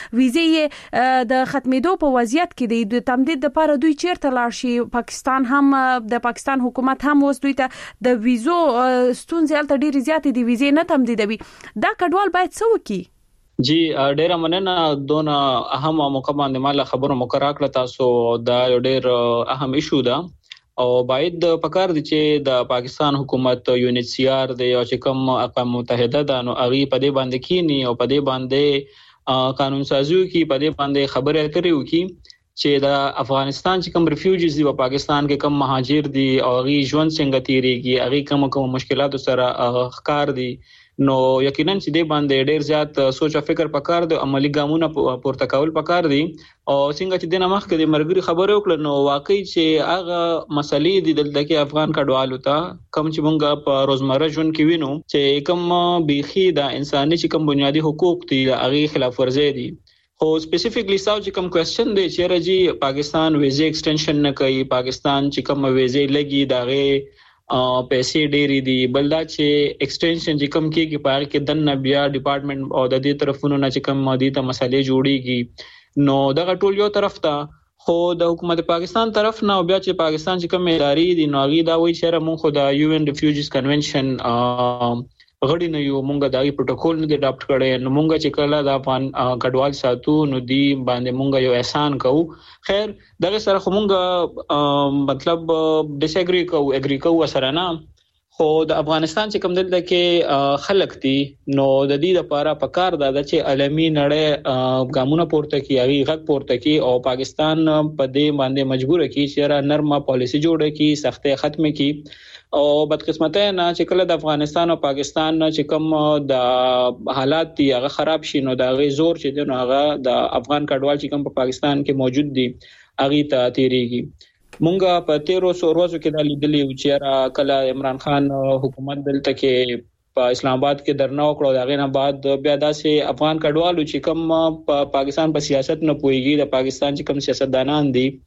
ویزې د ختمېدو په وضعیت کې دي. د تمدید لپاره دوی چیرته لاړ شي؟ پاکستان هم د پاکستان حکومت هم وس دوی ته د ویزو ستونزې الته ډېری زیاتې دي، ویزې نه تمدیدوي. دا کډوال باید څه وکړي؟
جی ډیره مننه. دونه اهم موقع باندې مال خبرو مقرره کړه تاسو. دا یو ډیر اهم ایشو ده او باید پکار دي چې د پاکستان حکومت یونیت سی آر د یو چې کوم اقوام متحده د نو اغي په دې باندې کینی او په دې باندې قانون سازي کی په دې باندې خبره اترې وکي چې د افغانستان چې کوم ریفیوجیز دي په پاکستان کې کوم مهاجر دي او اغي ژوند څنګه تیریږي، اغي کوم کوم مشکلات سره ښکار دي. نو یقینا چې دې باندې ډېر زیات سوچ او فکر پکار دی، عملی ګامونه پورته کول پکار دي. او څنګه چې د نمخ کې د مرګري خبره وکړه نو واقعي چې هغه مسلې دي دلته کې افغان کډوالو ته کوم چې مونږ په روزمره ژوند کې وینو چې کوم بيخي د انساني چې کوم بنیادی حقوق دي هغه خلاف ورزي دي. خو سپیسیفیکلی ساو چې کوم کوېسچن دی چې راځي پاکستان ویزه ایکسټنشن نه کوي، پاکستان چې کوم ویزه لګي داغه پیسې ډېری دي، بلدا چې ایکسټنشن چې کوم کېږي په هغه کې دنه بیا ډپارټمنټ او د دې طرفونو نه چې کوم مادي ته مسلې جوړيږي. نو دغه ټول یو طرف ته، خو د حکومت پاکستان طرف نه بیا چې پاکستان چې کوم ادارې دي نو هغه دا وایي چې مونږ خو د یو ان ریفیوجیز کنونشن غړي نه یو، مونږ د پروتوکول نه دی اډاپټ کړی. نو مونږ چې کله د افغان کډوال ساتو نو دی باندې مونږ یو احسان کوو. خیر دغه سره خو مونږ مطلب ډیس اګری کوو اګری کوو سره نه، خو د افغانستان چې کوم دلته کې خلک دي نو د دې لپاره پکار ده چې عالمي نړۍ ګامونه پورته کوي، هغه غږ پورته کوي او پاکستان په دې باندې مجبور کوي چې را نرمه پالیسی جوړه کړي، سختۍ ختم کړي. او بدقسمته نه چې کله د افغانستان او پاکستان چې کوم د حالات دی هغه خراب شي نو دا غي زور چې دی نو هغه د افغان کډوال چې کوم په پاکستان کې موجود دي هغه ته تیریږي. مونږه په تیرو سو ورځو کې د لیدلې چې را کله عمران خان حکومت دلته کې په اسلام آباد کې درنه وکړو، دا غینه بعد بیا داسې افغان کډوالو چې کوم په پاکستان په سیاست نه پويږي، د پاکستان چې کوم سیاستدانان دي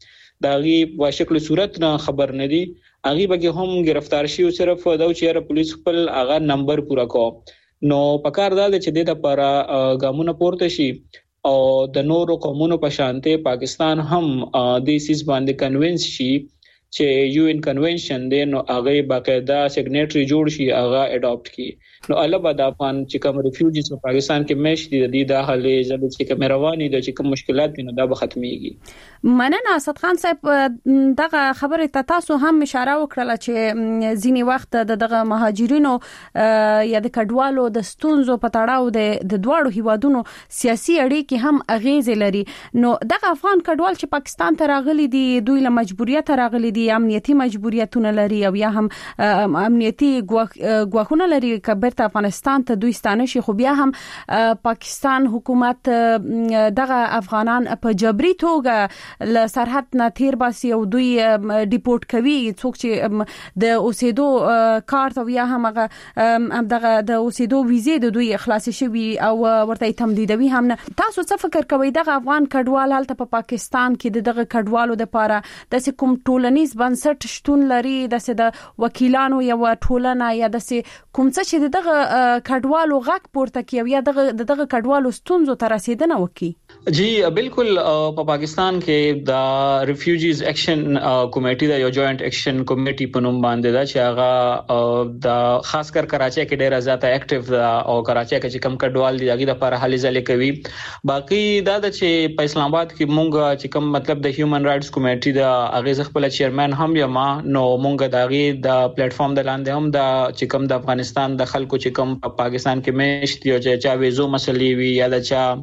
دا غي په شکل صورت نه خبر نه دي اغي به هم گرفتار شي او صرف دا چې پولیس خپل هغه نمبر پورا کو نو پکار دا چې د لپاره ګامونه پورته شي او د نورو قومونو په شانته پاکستان هم د سیس باندې کنوینس شي چې یو ان کنونشن دی نو هغه باقاعده سیګنیټری جوړ شي هغه اډاپټ کی نو الله د افغان چې کوم ریفیوجیز په پاکستان کې مش دي د دې د حالې زده چې کوم رواني د چې کوم مشکلات دي نو دا به ختميږي
مننه اسد خان صاحب دغه خبره ته تاسو هم اشاره وکړه چې ځینی وخت دغه مهاجرینو یا د کډوالو د ستونزو په تړاو د دوړو هیوادونو سیاسي اړیکې هم اغیز لري نو دغه افغان کډوال چې پاکستان ته راغلي دي دوی له مجبوریت راغلي دي امنیتي مجبوریتونه لري او یا هم امنیتي ګواښونه لري کبر ته افغانستان ته دوی ستانه شي خو بیا هم پاکستان حکومت دغه افغانان په جبري توګه ل سرحد نه تیر باسي او دوی ډیپورټ کوي څوک چې د اوسېدو کارت او یا هم دغه د اوسېدو ویزې د دوی خلاص شوی او ورته تمدیدوي هم نه تاسو څه فکر کوئ دغه افغان کډوال هلته په پاکستان کې دغه کډوالو د لپاره د کوم ټولنیز بنسټ شتون لري د وکیلانو یا ټولنه یا د کوم څه چې دغه کډوالو غږ پورته کوي یا دغه دغه کډوالو ستونزو ته رسیدنه وکي
جی بالکل په پاکستان کې د ریفیوجیز اکشن کمیټي د یو جوائنٹ اکشن کمیټي په نوم باندې دا چې هغه د خاص کر کراچي کې ډیره زیاته اکټیو ده او کراچي کې چې کم کډوال دي هغه د لپاره حل ځلې کوي باقي دا د چې په اسلام آباد کې مونږ چې کم مطلب د هیومن رائټس کمیټي د هغه خپل چیرمن هم یم نو مونږ د هغه د پلیټ فارم د لاندې هم د چې کم د افغانستان د خلکو چې کوم په پاکستان کې مشت یو چې چا ویزو مسلې وی یا د چا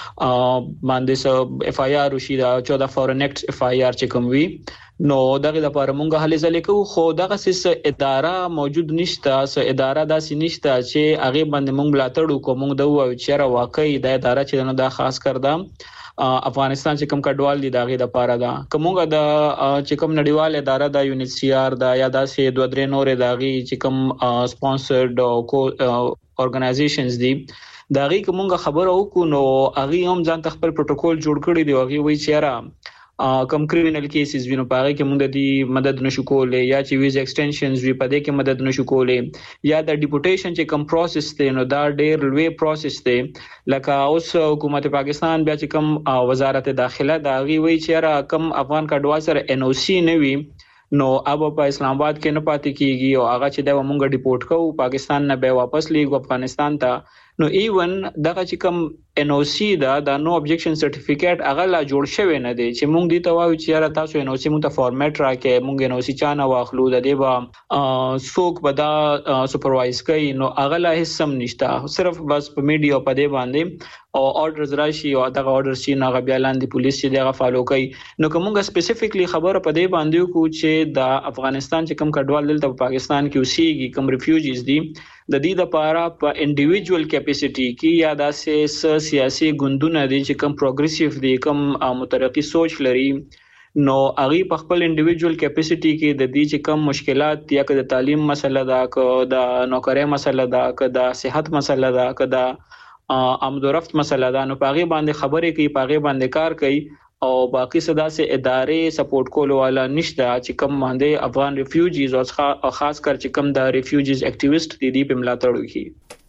باندې سو اف آی آر وشي دا چودہ فورن ایکټ اف آی آر چې کوم وی نو دغه لپاره مونږه هلې ځلې کوو خو دغه سیس اداره موجود نشته سو اداره داسې نشته چې هغه باندې مونږ ملاتړ وکړو مونږ د وایو چې را واقعي د اداره چې نو دا خاص کردم افغانستان چې کوم کډوال دي دغه د پاره دا کومه د چې کوم نړیوال اداره د یو ان ایچ سی آر دا یا داسې دوه درې نورې دغه چې کوم سپانسرډ او اورګنایزیشنز دي دغه کومه خبره وکړو نو هغه هم ځان خپل پروتوکول جوړ کړی دی هغه وایي چې را کم کریمینل کیسز وینو پاره کې مونږ د مدد نشو کولای یا چې ویز ایکسټنشنز وی پدې کې مدد نشو کولای یا د ډیپورټیشن چې کم پروسس دی نو دا ډېر لوی پروسس دی لکه اوس حکومت پاکستان بیا چې کم وزارت داخله دا غي وی چې را کم افغان کډوال سره ان او سی نه وی نو اب په اسلام آباد کې نه پاتې کیږي او هغه چې دا مونږ ډیپورټ کوو پاکستان نه به واپس لیږو افغانستان ته نو ایون دغه چې کوم ان او سی دا د نو ابجیکشن سرټیفیکیټ هغه لا جوړ شوی نه دی چې مونږ دې ته وایو چې را تاسو ان او سی مونږ ته فارمیټ راکې مونږ ان او سی چانه واخلو د دې با سوک بدا سپروایز کوي نو هغه لا هیڅ سم نشته صرف بس په میډیا په دې باندې او آرډرز راشي او دغه آرډر شي نه غبیا لاندې پولیس چې دغه فالو کوي نو کومه سپیسیفیکلی خبره په دې باندې کو چې د افغانستان چې کوم کډوال دلته په پاکستان کې اوسېږي کوم ریفیوجیز دي د دې لپاره په انډیویډوال کیپاسټي کې یا داسې سیاسي ګوندونه دي چې کوم پروګریسیو دي کوم مترقی سوچ لري نو هغه په خپل انډیویډوال کیپاسټي کې د دې چې کوم مشکلات یا د تعلیم مسله ده که د نوکرۍ مسله ده که د صحت مسله ده که د آمد و رفت مسله ده نو پاغي باندې خبرې کوي پاغي باندې کار کوي او باقی صدا سے ادارې سپورټ کول والا نشته چې کوم باندې افغان ریفیوجیز او خاص کر چې کوم د ریفیوجیز اکټیویسټ دي په ملاتړ وکړي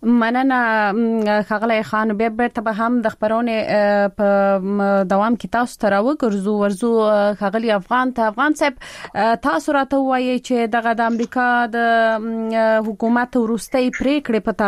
مننه خغلی خان به برته به هم د خبرونه په دوام کې تاسو ته راوګرځو ورزو خغلی افغان ته افغان صاحب تاسو راته وایي چې دغه د امریکا د حکومت ورستۍ پریکړې په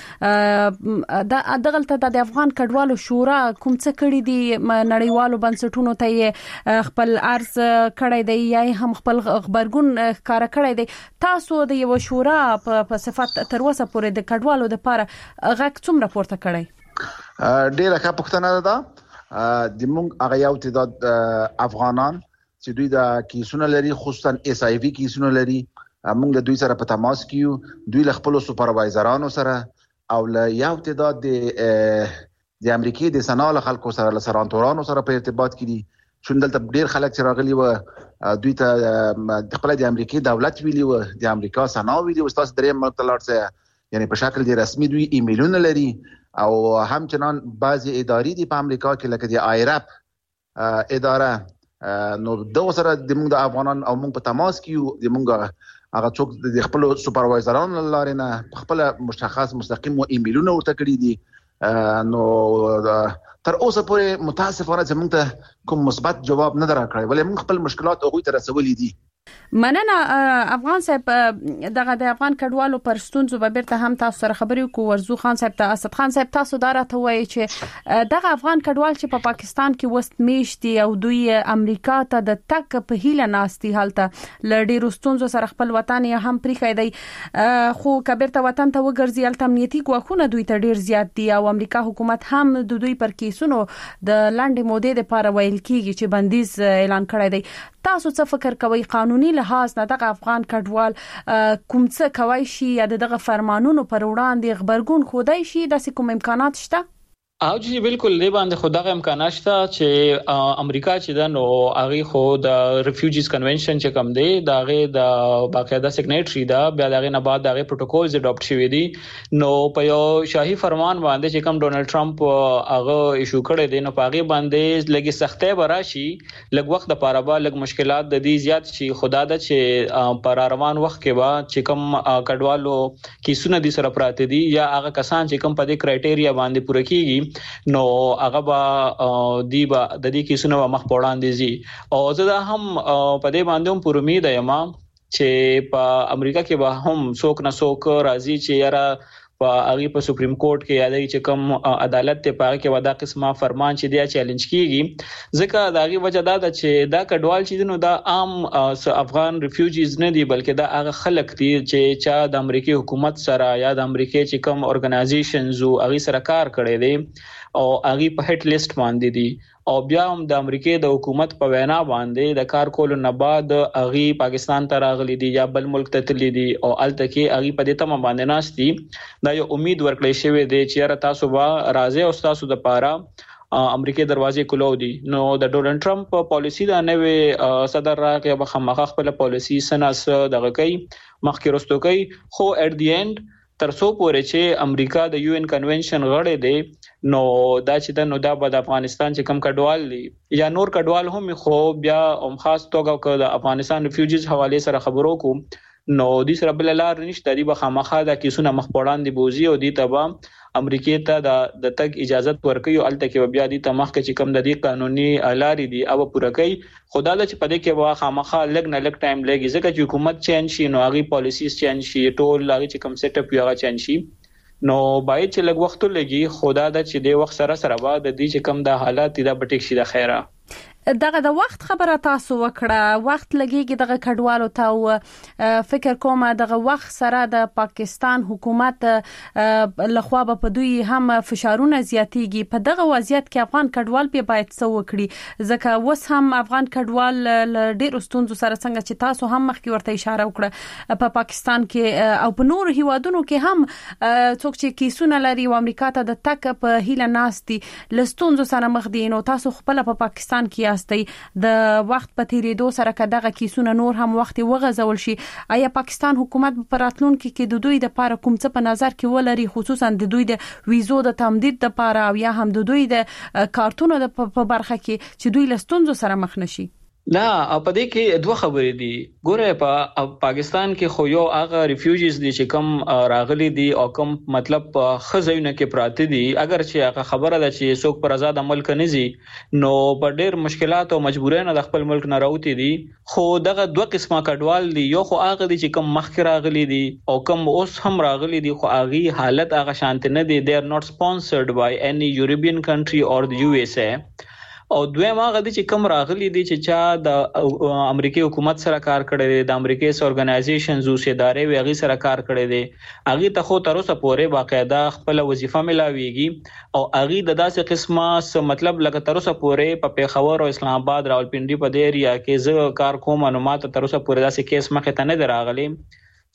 تړاو د دغلته د افغان کډوالو شورا کوم څه کړی دي نړیوالو بنسټونو ته خپل عرض کړی دی یا هم خپل خبرګون ښکارا کړی دی تاسو د یو شورا په صفت تر اوسه پورې د کډوالو لپاره غږ څومره پورته کړی
ډیره ښه پوښتنه ده د موږ هغه یو تعداد افغانان چې دوی د کیسونه لري خصوصا اس آی وی کیسونه لري موږ له دوی سره په تماس کې دوی له خپل سپروایزرانو سره او له یو تعداد د د امریکای د سناله خلکو سره له سرانتورانو سره په ارتباط کې دي چون دلته ډیر خلک چې راغلي و دوی ته د خپل د امریکای دولت ویلی و د امریکا سنا ویلی و تاسو درې مطلب څه یعنی په شکل دی رسمي دوی ایمیلونه لري او همچنان بعضی ادارې دي په امریکا کې لکه د آیرپ اداره نو د سره د موږ د افغانان او موږ په تماس کې یو د موږ هغه څوک د خپل سوپروایزرانو لاره نه خپل مشخص مستقیم او ایمیلونه ورته کړی دي نو تر اوسه پورې متاسفانه چې موږ ته کوم مثبت جواب نه درکړی ولې موږ خپل مشکلات هغه ته رسولې دي.
مننه افغان صاحب دغه د افغان کډوالو پر ستونزو به بیرته هم تاسو سره خبرې وکړو. ورزو خان صاحب ته اسد خان صاحب تاسو دا راته وایي چې دغه افغان کډوال چې په پاکستان کې وست میشتي او دوی امریکا ته د تک په هیله ناستي حالته لړډي ستونزو سره خپل وطن یې هم پریخي دی خو کبرته وطن ته وګرځي الته امنیتي ګواښونه دوی ته ډیر زیات دي او امریکا حکومت هم د دوی پر کیسونو د لاندې مودې لپاره ویل کیږي چې بندیز اعلان کړی دی. تاسو څه فکر کوئ قانوني لحاظ نه دغه افغان کډوال کوم څه کوي شي یا دغه فرمانونو پر وړاندې خبرګون خودای شي د کوم امکانات شته؟
او چې بالکل دی باندې خدای امکانات شته چې امریکا چې د نو هغه خو د ریفیوجیز کنونشن چې کوم دی دا هغه د باقاعده سیګنیټری دا بیا دغه نه بعد دغه پروتوکولز اډاپټ شوی دي نو په یو شاهي فرمان باندې چې کوم ډونلډ ټرمپ هغه ایشو کړی دی نو پاغي باندې لګي سختۍ براشي لګ وخت د پاره به لګ مشکلات د دې زیات شي خدا د چې پر روان وخت کې با چې کوم کډوالو کیسونه دي سره پراته دي یا هغه کسان چې کوم په دې کرایټیریا باندې پوره کیږي نو هغه با دی با د دې کیسونو مخ پوړاندې زی او زه دا هم په دې باندې هم پر امید یم چې په امریکا کې به هم څوک نه څوک راځي چې یاره په هغه په سپریم کورټ کې یادای چې کوم عدالت ته پاره کې ودا قسمه فرمان چې دی چیلنج کیږي ځکه داغي وجه دا ده چې دا کډوال چې نو دا عام افغان ریفیوجیز نه دي بلکې دا هغه خلک دي چې چا د امریکای حکومت سره یا د امریکای چې کوم اورګنایزیشنز او هغه سره کار کړي دي او هغه په هټ لیست باندې دي او بیا هم د امریکای د حکومت په وینا باندې د کار کولو نه بعد هغه پاکستان ته راغلي دي یا بل ملک ته تللي دي او الته کې هغه په دې تمه باندې ناشتي دا یو امید ورکړی شوی دی چې را تاسو به راځي او تاسو د پاره امریکای دروازې کولو دي نو د ډونلډ ټرمپ پالیسی دا نوې صدر راغی به خامخا خپل پالیسی سناس دغه کوي مخکې رستو کوي خو اټ دی اند ترڅو پورې چې امریکا د یو ان کنونشن غړی دی نو دا چې د نو دا د افغانستان چې کم کډوال دي یا نور کډوال هم خو بیا هم خاص توګه د افغانستان ریفیوجیز حواله سره خبرو کو نو د سره بل لار نشته دی به خامخا د کیسونه مخ پوړاندې بوزي او دی تبا امریکای ته د د تک اجازه ورکړي او الته کې بیا دی تمخ کې چې کم د دې قانوني لارې دی او پوره کوي خدا له چې پدې کې وا خامخا لګ نه لګ ټایم لګي ځکه چې حکومت چینج شي نو هغه پالیسیز چینج شي ټول هغه چې کم سیټ اپ یو هغه چینج شي نو باید چې لګ وخت لګي خدا د چې د وخت سره سره بعد د دې چې کم د حالات د بټیک شي د خیره
دغه د وخت خبره تاسو وکړه وخت لګيږي دغه کډوالو ته او فکر کوم دغه وخت سره د پاکستان حکومت لخوا په دوی هم فشارونه زیاتېږي په دغه وضعیت کې افغان کډوال په باید څه وکړي ځکه وس هم افغان کډوال ډېر ستونزو سره څنګه چې تاسو هم مخکې ورته اشاره وکړه په پاکستان کې او په نور هیوادونو کې هم څوک چې کیسونه لري او امریکا ته د تک په هیله ناستي لستونزو سره مخ دي نو تاسو خپل په پاکستان کې د وخت په تیریدو سره کداغه کیسونه نور هم وخت وغځول شي آیا پاکستان حکومت په راتلونکو کې د دوی د لپاره کوم څه په نظر کې ولري خصوصا د دوی د ویزو د تمدید لپاره او یا هم د دوی د کارتونو په برخه کې چې دوی لستونزو سره مخ نشي؟
نه په دې کې دوه خبرې دي ګوره په پاکستان کې خو یو هغه ریفیوجیز دي چې کم راغلي دي او کم مطلب خزینه کې پراته دي اگر چې هغه خبره ده چې څوک پر آزاد ملک نه زی نو په ډېر مشکلات او مجبورۍ نه د خپل ملک نه راوتی دي خو دغه دوه قسمه کډوال دي یو خو هغه دي چې کم مخکې راغلي دي او کم اوس هم راغلي دي خو هغه حالت هغه شانت نه دي they are not sponsored by any European country or the U S A او دویم هغه دي چې کوم راغلي دي چې چا د امریکای حکومت سره کار کړی دی د امریکای سره اورګنایزیشنز او ادارې وغیرہ سره کار کړی دی هغه ته خو تر اوسه پورې باقاعده خپل وظیفه ملاويږي او هغه د داسې قسمه مطلب لکه تر اوسه پورې په پیښور او اسلام آباد راولپنډي په دې ایریا کې زه کار کوم نو ماته تر اوسه پورې داسې کیس مخه ته نه دراغلي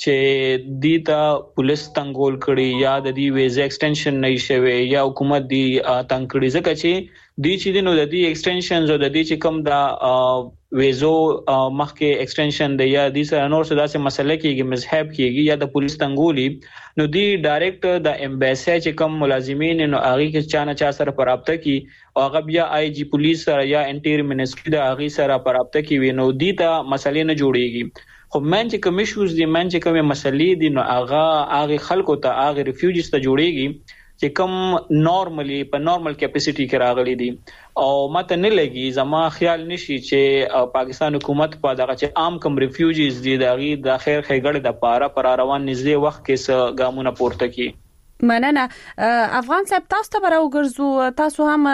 چې دیتا پولیس تنګول کړي یا د دې ویزه ایکسټنشن نه شوي یا حکومت دی تنګ کړي ځکه چې دی چې د نو د دې ایکسټنشنز او د دې چې کوم دا ویزو مخکې ایکسټنشن دی یا د سره نور څه داسې مسله کېږي مذهب کېږي یا د پولیس تنګولي نو دی ډایرکټ د امبیسي چې کوم ملازمین نو هغه کې چا نه چا سره پرابطه کی او هغه بیا آی جی پولیس سره یا انټیر منسټری د هغه سره پرابطه کی وي نو دی ته مسلې نه جوړيږي خو من چې کوم ایشوز دي من چې کوم مسلې دي نو هغه هغه خلکو ته هغه ریفیوجیز ته جوړيږي چې کوم نورمالي په نورمال کیپاسټي کې راغلي دي او ماته نه لګي زما خیال نشي چې پاکستان حکومت په دغه چې عام کوم ریفیوجیز دي دغه د خیر خېګړې د پاره پر روان نږدې وخت کې س ګامونه پورته کی
مننه افغان صاحب تاسو ته راو ګرځو تاسو هم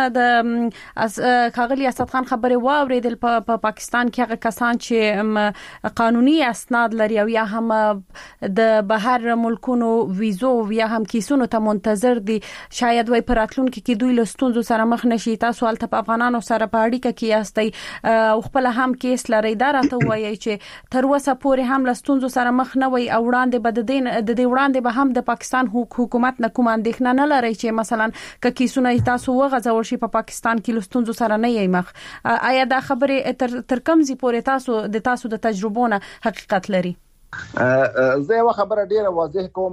د خاغلی اسد خان خبره واوریدل په پا پاکستان کې هغه کسان چې قانوني اسناد لري او یا هم د بهر ملکونو ویزو یا هم کیسونو ته منتظر دي شاید وای پراتلون کې کې دوی لستونزو سره مخ نشي تاسو الته په افغانانو سره په اړیکه کې یاستئ او خپل هم کیس لري دا راته وایي چې تر اوسه پورې هم لستونزو سره مخ نه وي او وړاندې بد دین د دې وړاندې به هم د پاکستان حکومت نه کوم اندېښنه نه لري چې مثلا ک کیسونه تاسو وغځول شي په پاکستان کې لستونزو سره نه یې مخ آیا دا خبره تر تر کوم زی پورې تاسو د تاسو د تجربونه حقیقت لري
زه یو خبره ډیره واضح کوم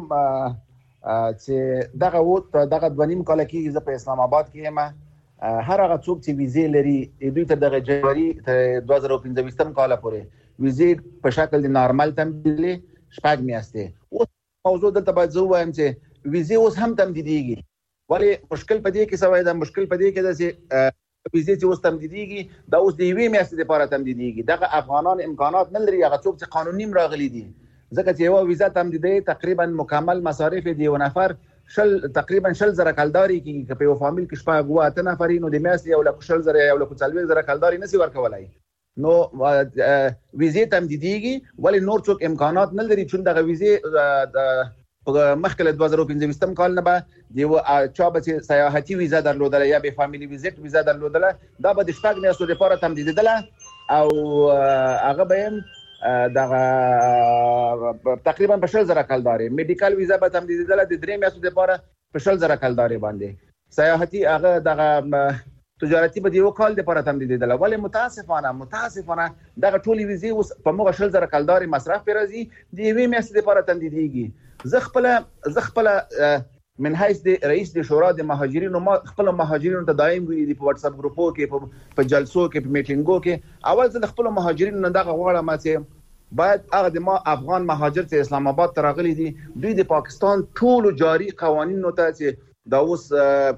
چې دغه ووت دغه دونیم کال کې زه په اسلام آباد کې یم هر هغه څوک چې ویزه لري دوی ته د جنوري دوه زره پنځه کال پورې ویزه په شکل د نارمل تمدیدي شپږ میاشتې او موضوع دلته باید زه وایم چې ویزه اوس هم تمدیدیږي ولی مشکل پدې کې سوای دا مشکل پدې کې دا چې ویزه چې اوس تمدیدیږي دا اوس د یوې میاشتې لپاره تمدیدیږي دغه افغانان امکانات نه لري هغه څوک چې قانوني راغلي دي ځکه چې یو ویزه تمدیدي تقریبا مکمل مصارف دی یو نفر شل تقریبا شل زره کلداري کې په یو فامیل کې شپږ غوا ته نفرینو د میاشتې یو لک شل زره یو لک څلور زره کلداري نسی ورکولای نو ویزه تمدیدیږي ولی نور څوک امکانات نه لري چې دغه ویزه مخکله دوه زره پنځه کال نه به دیو چا به سیاحتي ویزا درلودل یا به فامیلی ویزیت ویزا درلودل دا به د شپږ میاشتو لپاره تمدیدیدل او هغه به دغه تقریبا په شل زره کلداري میډیکل ویزا به تمدیدیدل د درې میاشتو لپاره په شل زره کلداري باندې سیاحتي هغه دغه تجارتي به دیو کال لپاره تمدیدیدل ولی متاسفانه متاسفانه دغه ټولي ویزي اوس په موږ شل زره کلداري مصرف پیرازي د یوې میاشتې لپاره تمدیدیږي زه خپل زه خپل من حیث د رئیس د شورا د مهاجرینو ما خپل مهاجرینو ته دایم ویلي په واتس اپ ګروپو کې په جلسو کې په میټینګو کې اول ځل خپل مهاجرینو نه دغه غواړم چې باید هغه د ما افغان مهاجر ته اسلام آباد ته راغلي دي دوی د پاکستان ټول جاری قوانینو ته چې دا اوس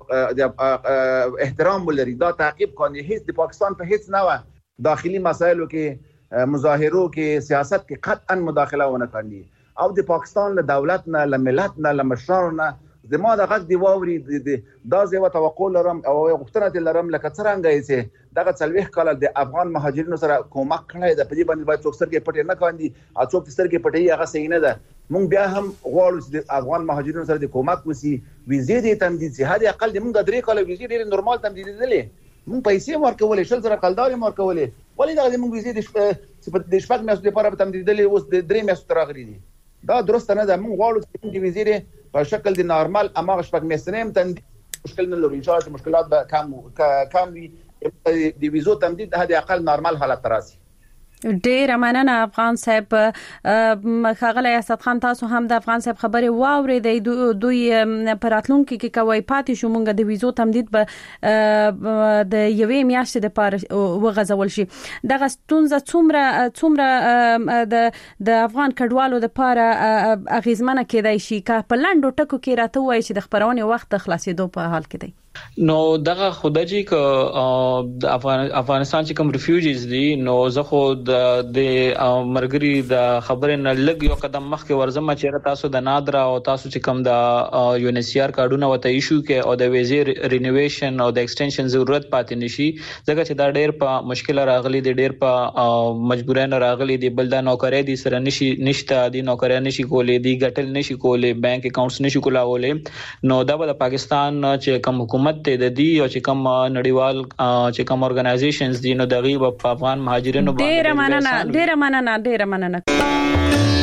د احترام ولري دا تعقیب کوي هیڅ د پاکستان په هیڅ نه داخلي مسایلو کې مظاهرو کې سیاست کې قطعا مداخله ونه کوي او د پاکستان له دولت نه له ملت نه له مشرانو نه زموږ د غږ دی واوري دا زه و توقع لرم او غوښتنه لرم لکه څنګه چې دغه څلويخ کال د افغان مهاجرینو سره کومک کړی د پدې باندې باید څوک سرګې پټې نه کاندي او څوک سرګې پټې هغه صحیح نه ده مونږ بیا هم غواړو چې د افغان مهاجرینو سره د کومک وسی ویزې دې تمدید سي هدا اقل د مونږ درې کال ویزې ډېر نورمال تمدید دي مونږ پیسې ورکولې شل زره کلداري ورکولې ولی دا مونږ ویزې د شپږ میاشتې لپاره تمدید دي اوس د درې میاشتې راغلي دي دا درست نه ده مونږ غواړو چې د ویزې په شکل د نارمال اماغه شپږ میاشتې هم تمدید مشکل نه لري ان شاء الله مشکلات به کم کم وي د ویزو تمدید هدا اقل نارمال حالت راسي
ډیر مننه افغان صاحب خغلی اسد خان تاسو هم د افغان صاحب خبره واورېدې دوی پراتلونکو کې کوي پاتې شو مونږ د ویزو تمدید به د یوې میاشتې لپاره وغځول شي دغه ستونزه څومره څومره د د افغان کډوالو لپاره اغیزمنه کېدای شي که په لاندو ټکو کې راته وایي چې د خبرونه وخت خلاصېدو په حال کې دی
نو دغه خدای ک د افغانستان چې کوم ریفیوجیز دي نو زه خو د مرګري د خبرې نه لګ یو قدم مخکې ورزم چې تاسو د نادرا او تاسو چې کوم د یونیسيار کارډونه وته ایشو کې او د ویزې رینوویشن او د ایکسټنشن ضرورت پاتې نشي ځکه چې دا ډېر په مشکل راغلي دي ډېر په مجبورانه راغلي دي بل دا نوکرې دي سره نشي نشته دي نوکرې نشي کولې دي ګټل نشي کولې بانک اکاونټس نشي کولای نو دا د پاکستان چې کوم حکومت ته د دې او چې کوم نړیوال چې کوم اورګنایزیشنز دي نو د غیب په افغان مهاجرینو
باندې ډېر مننه ډېر مننه ډېر مننه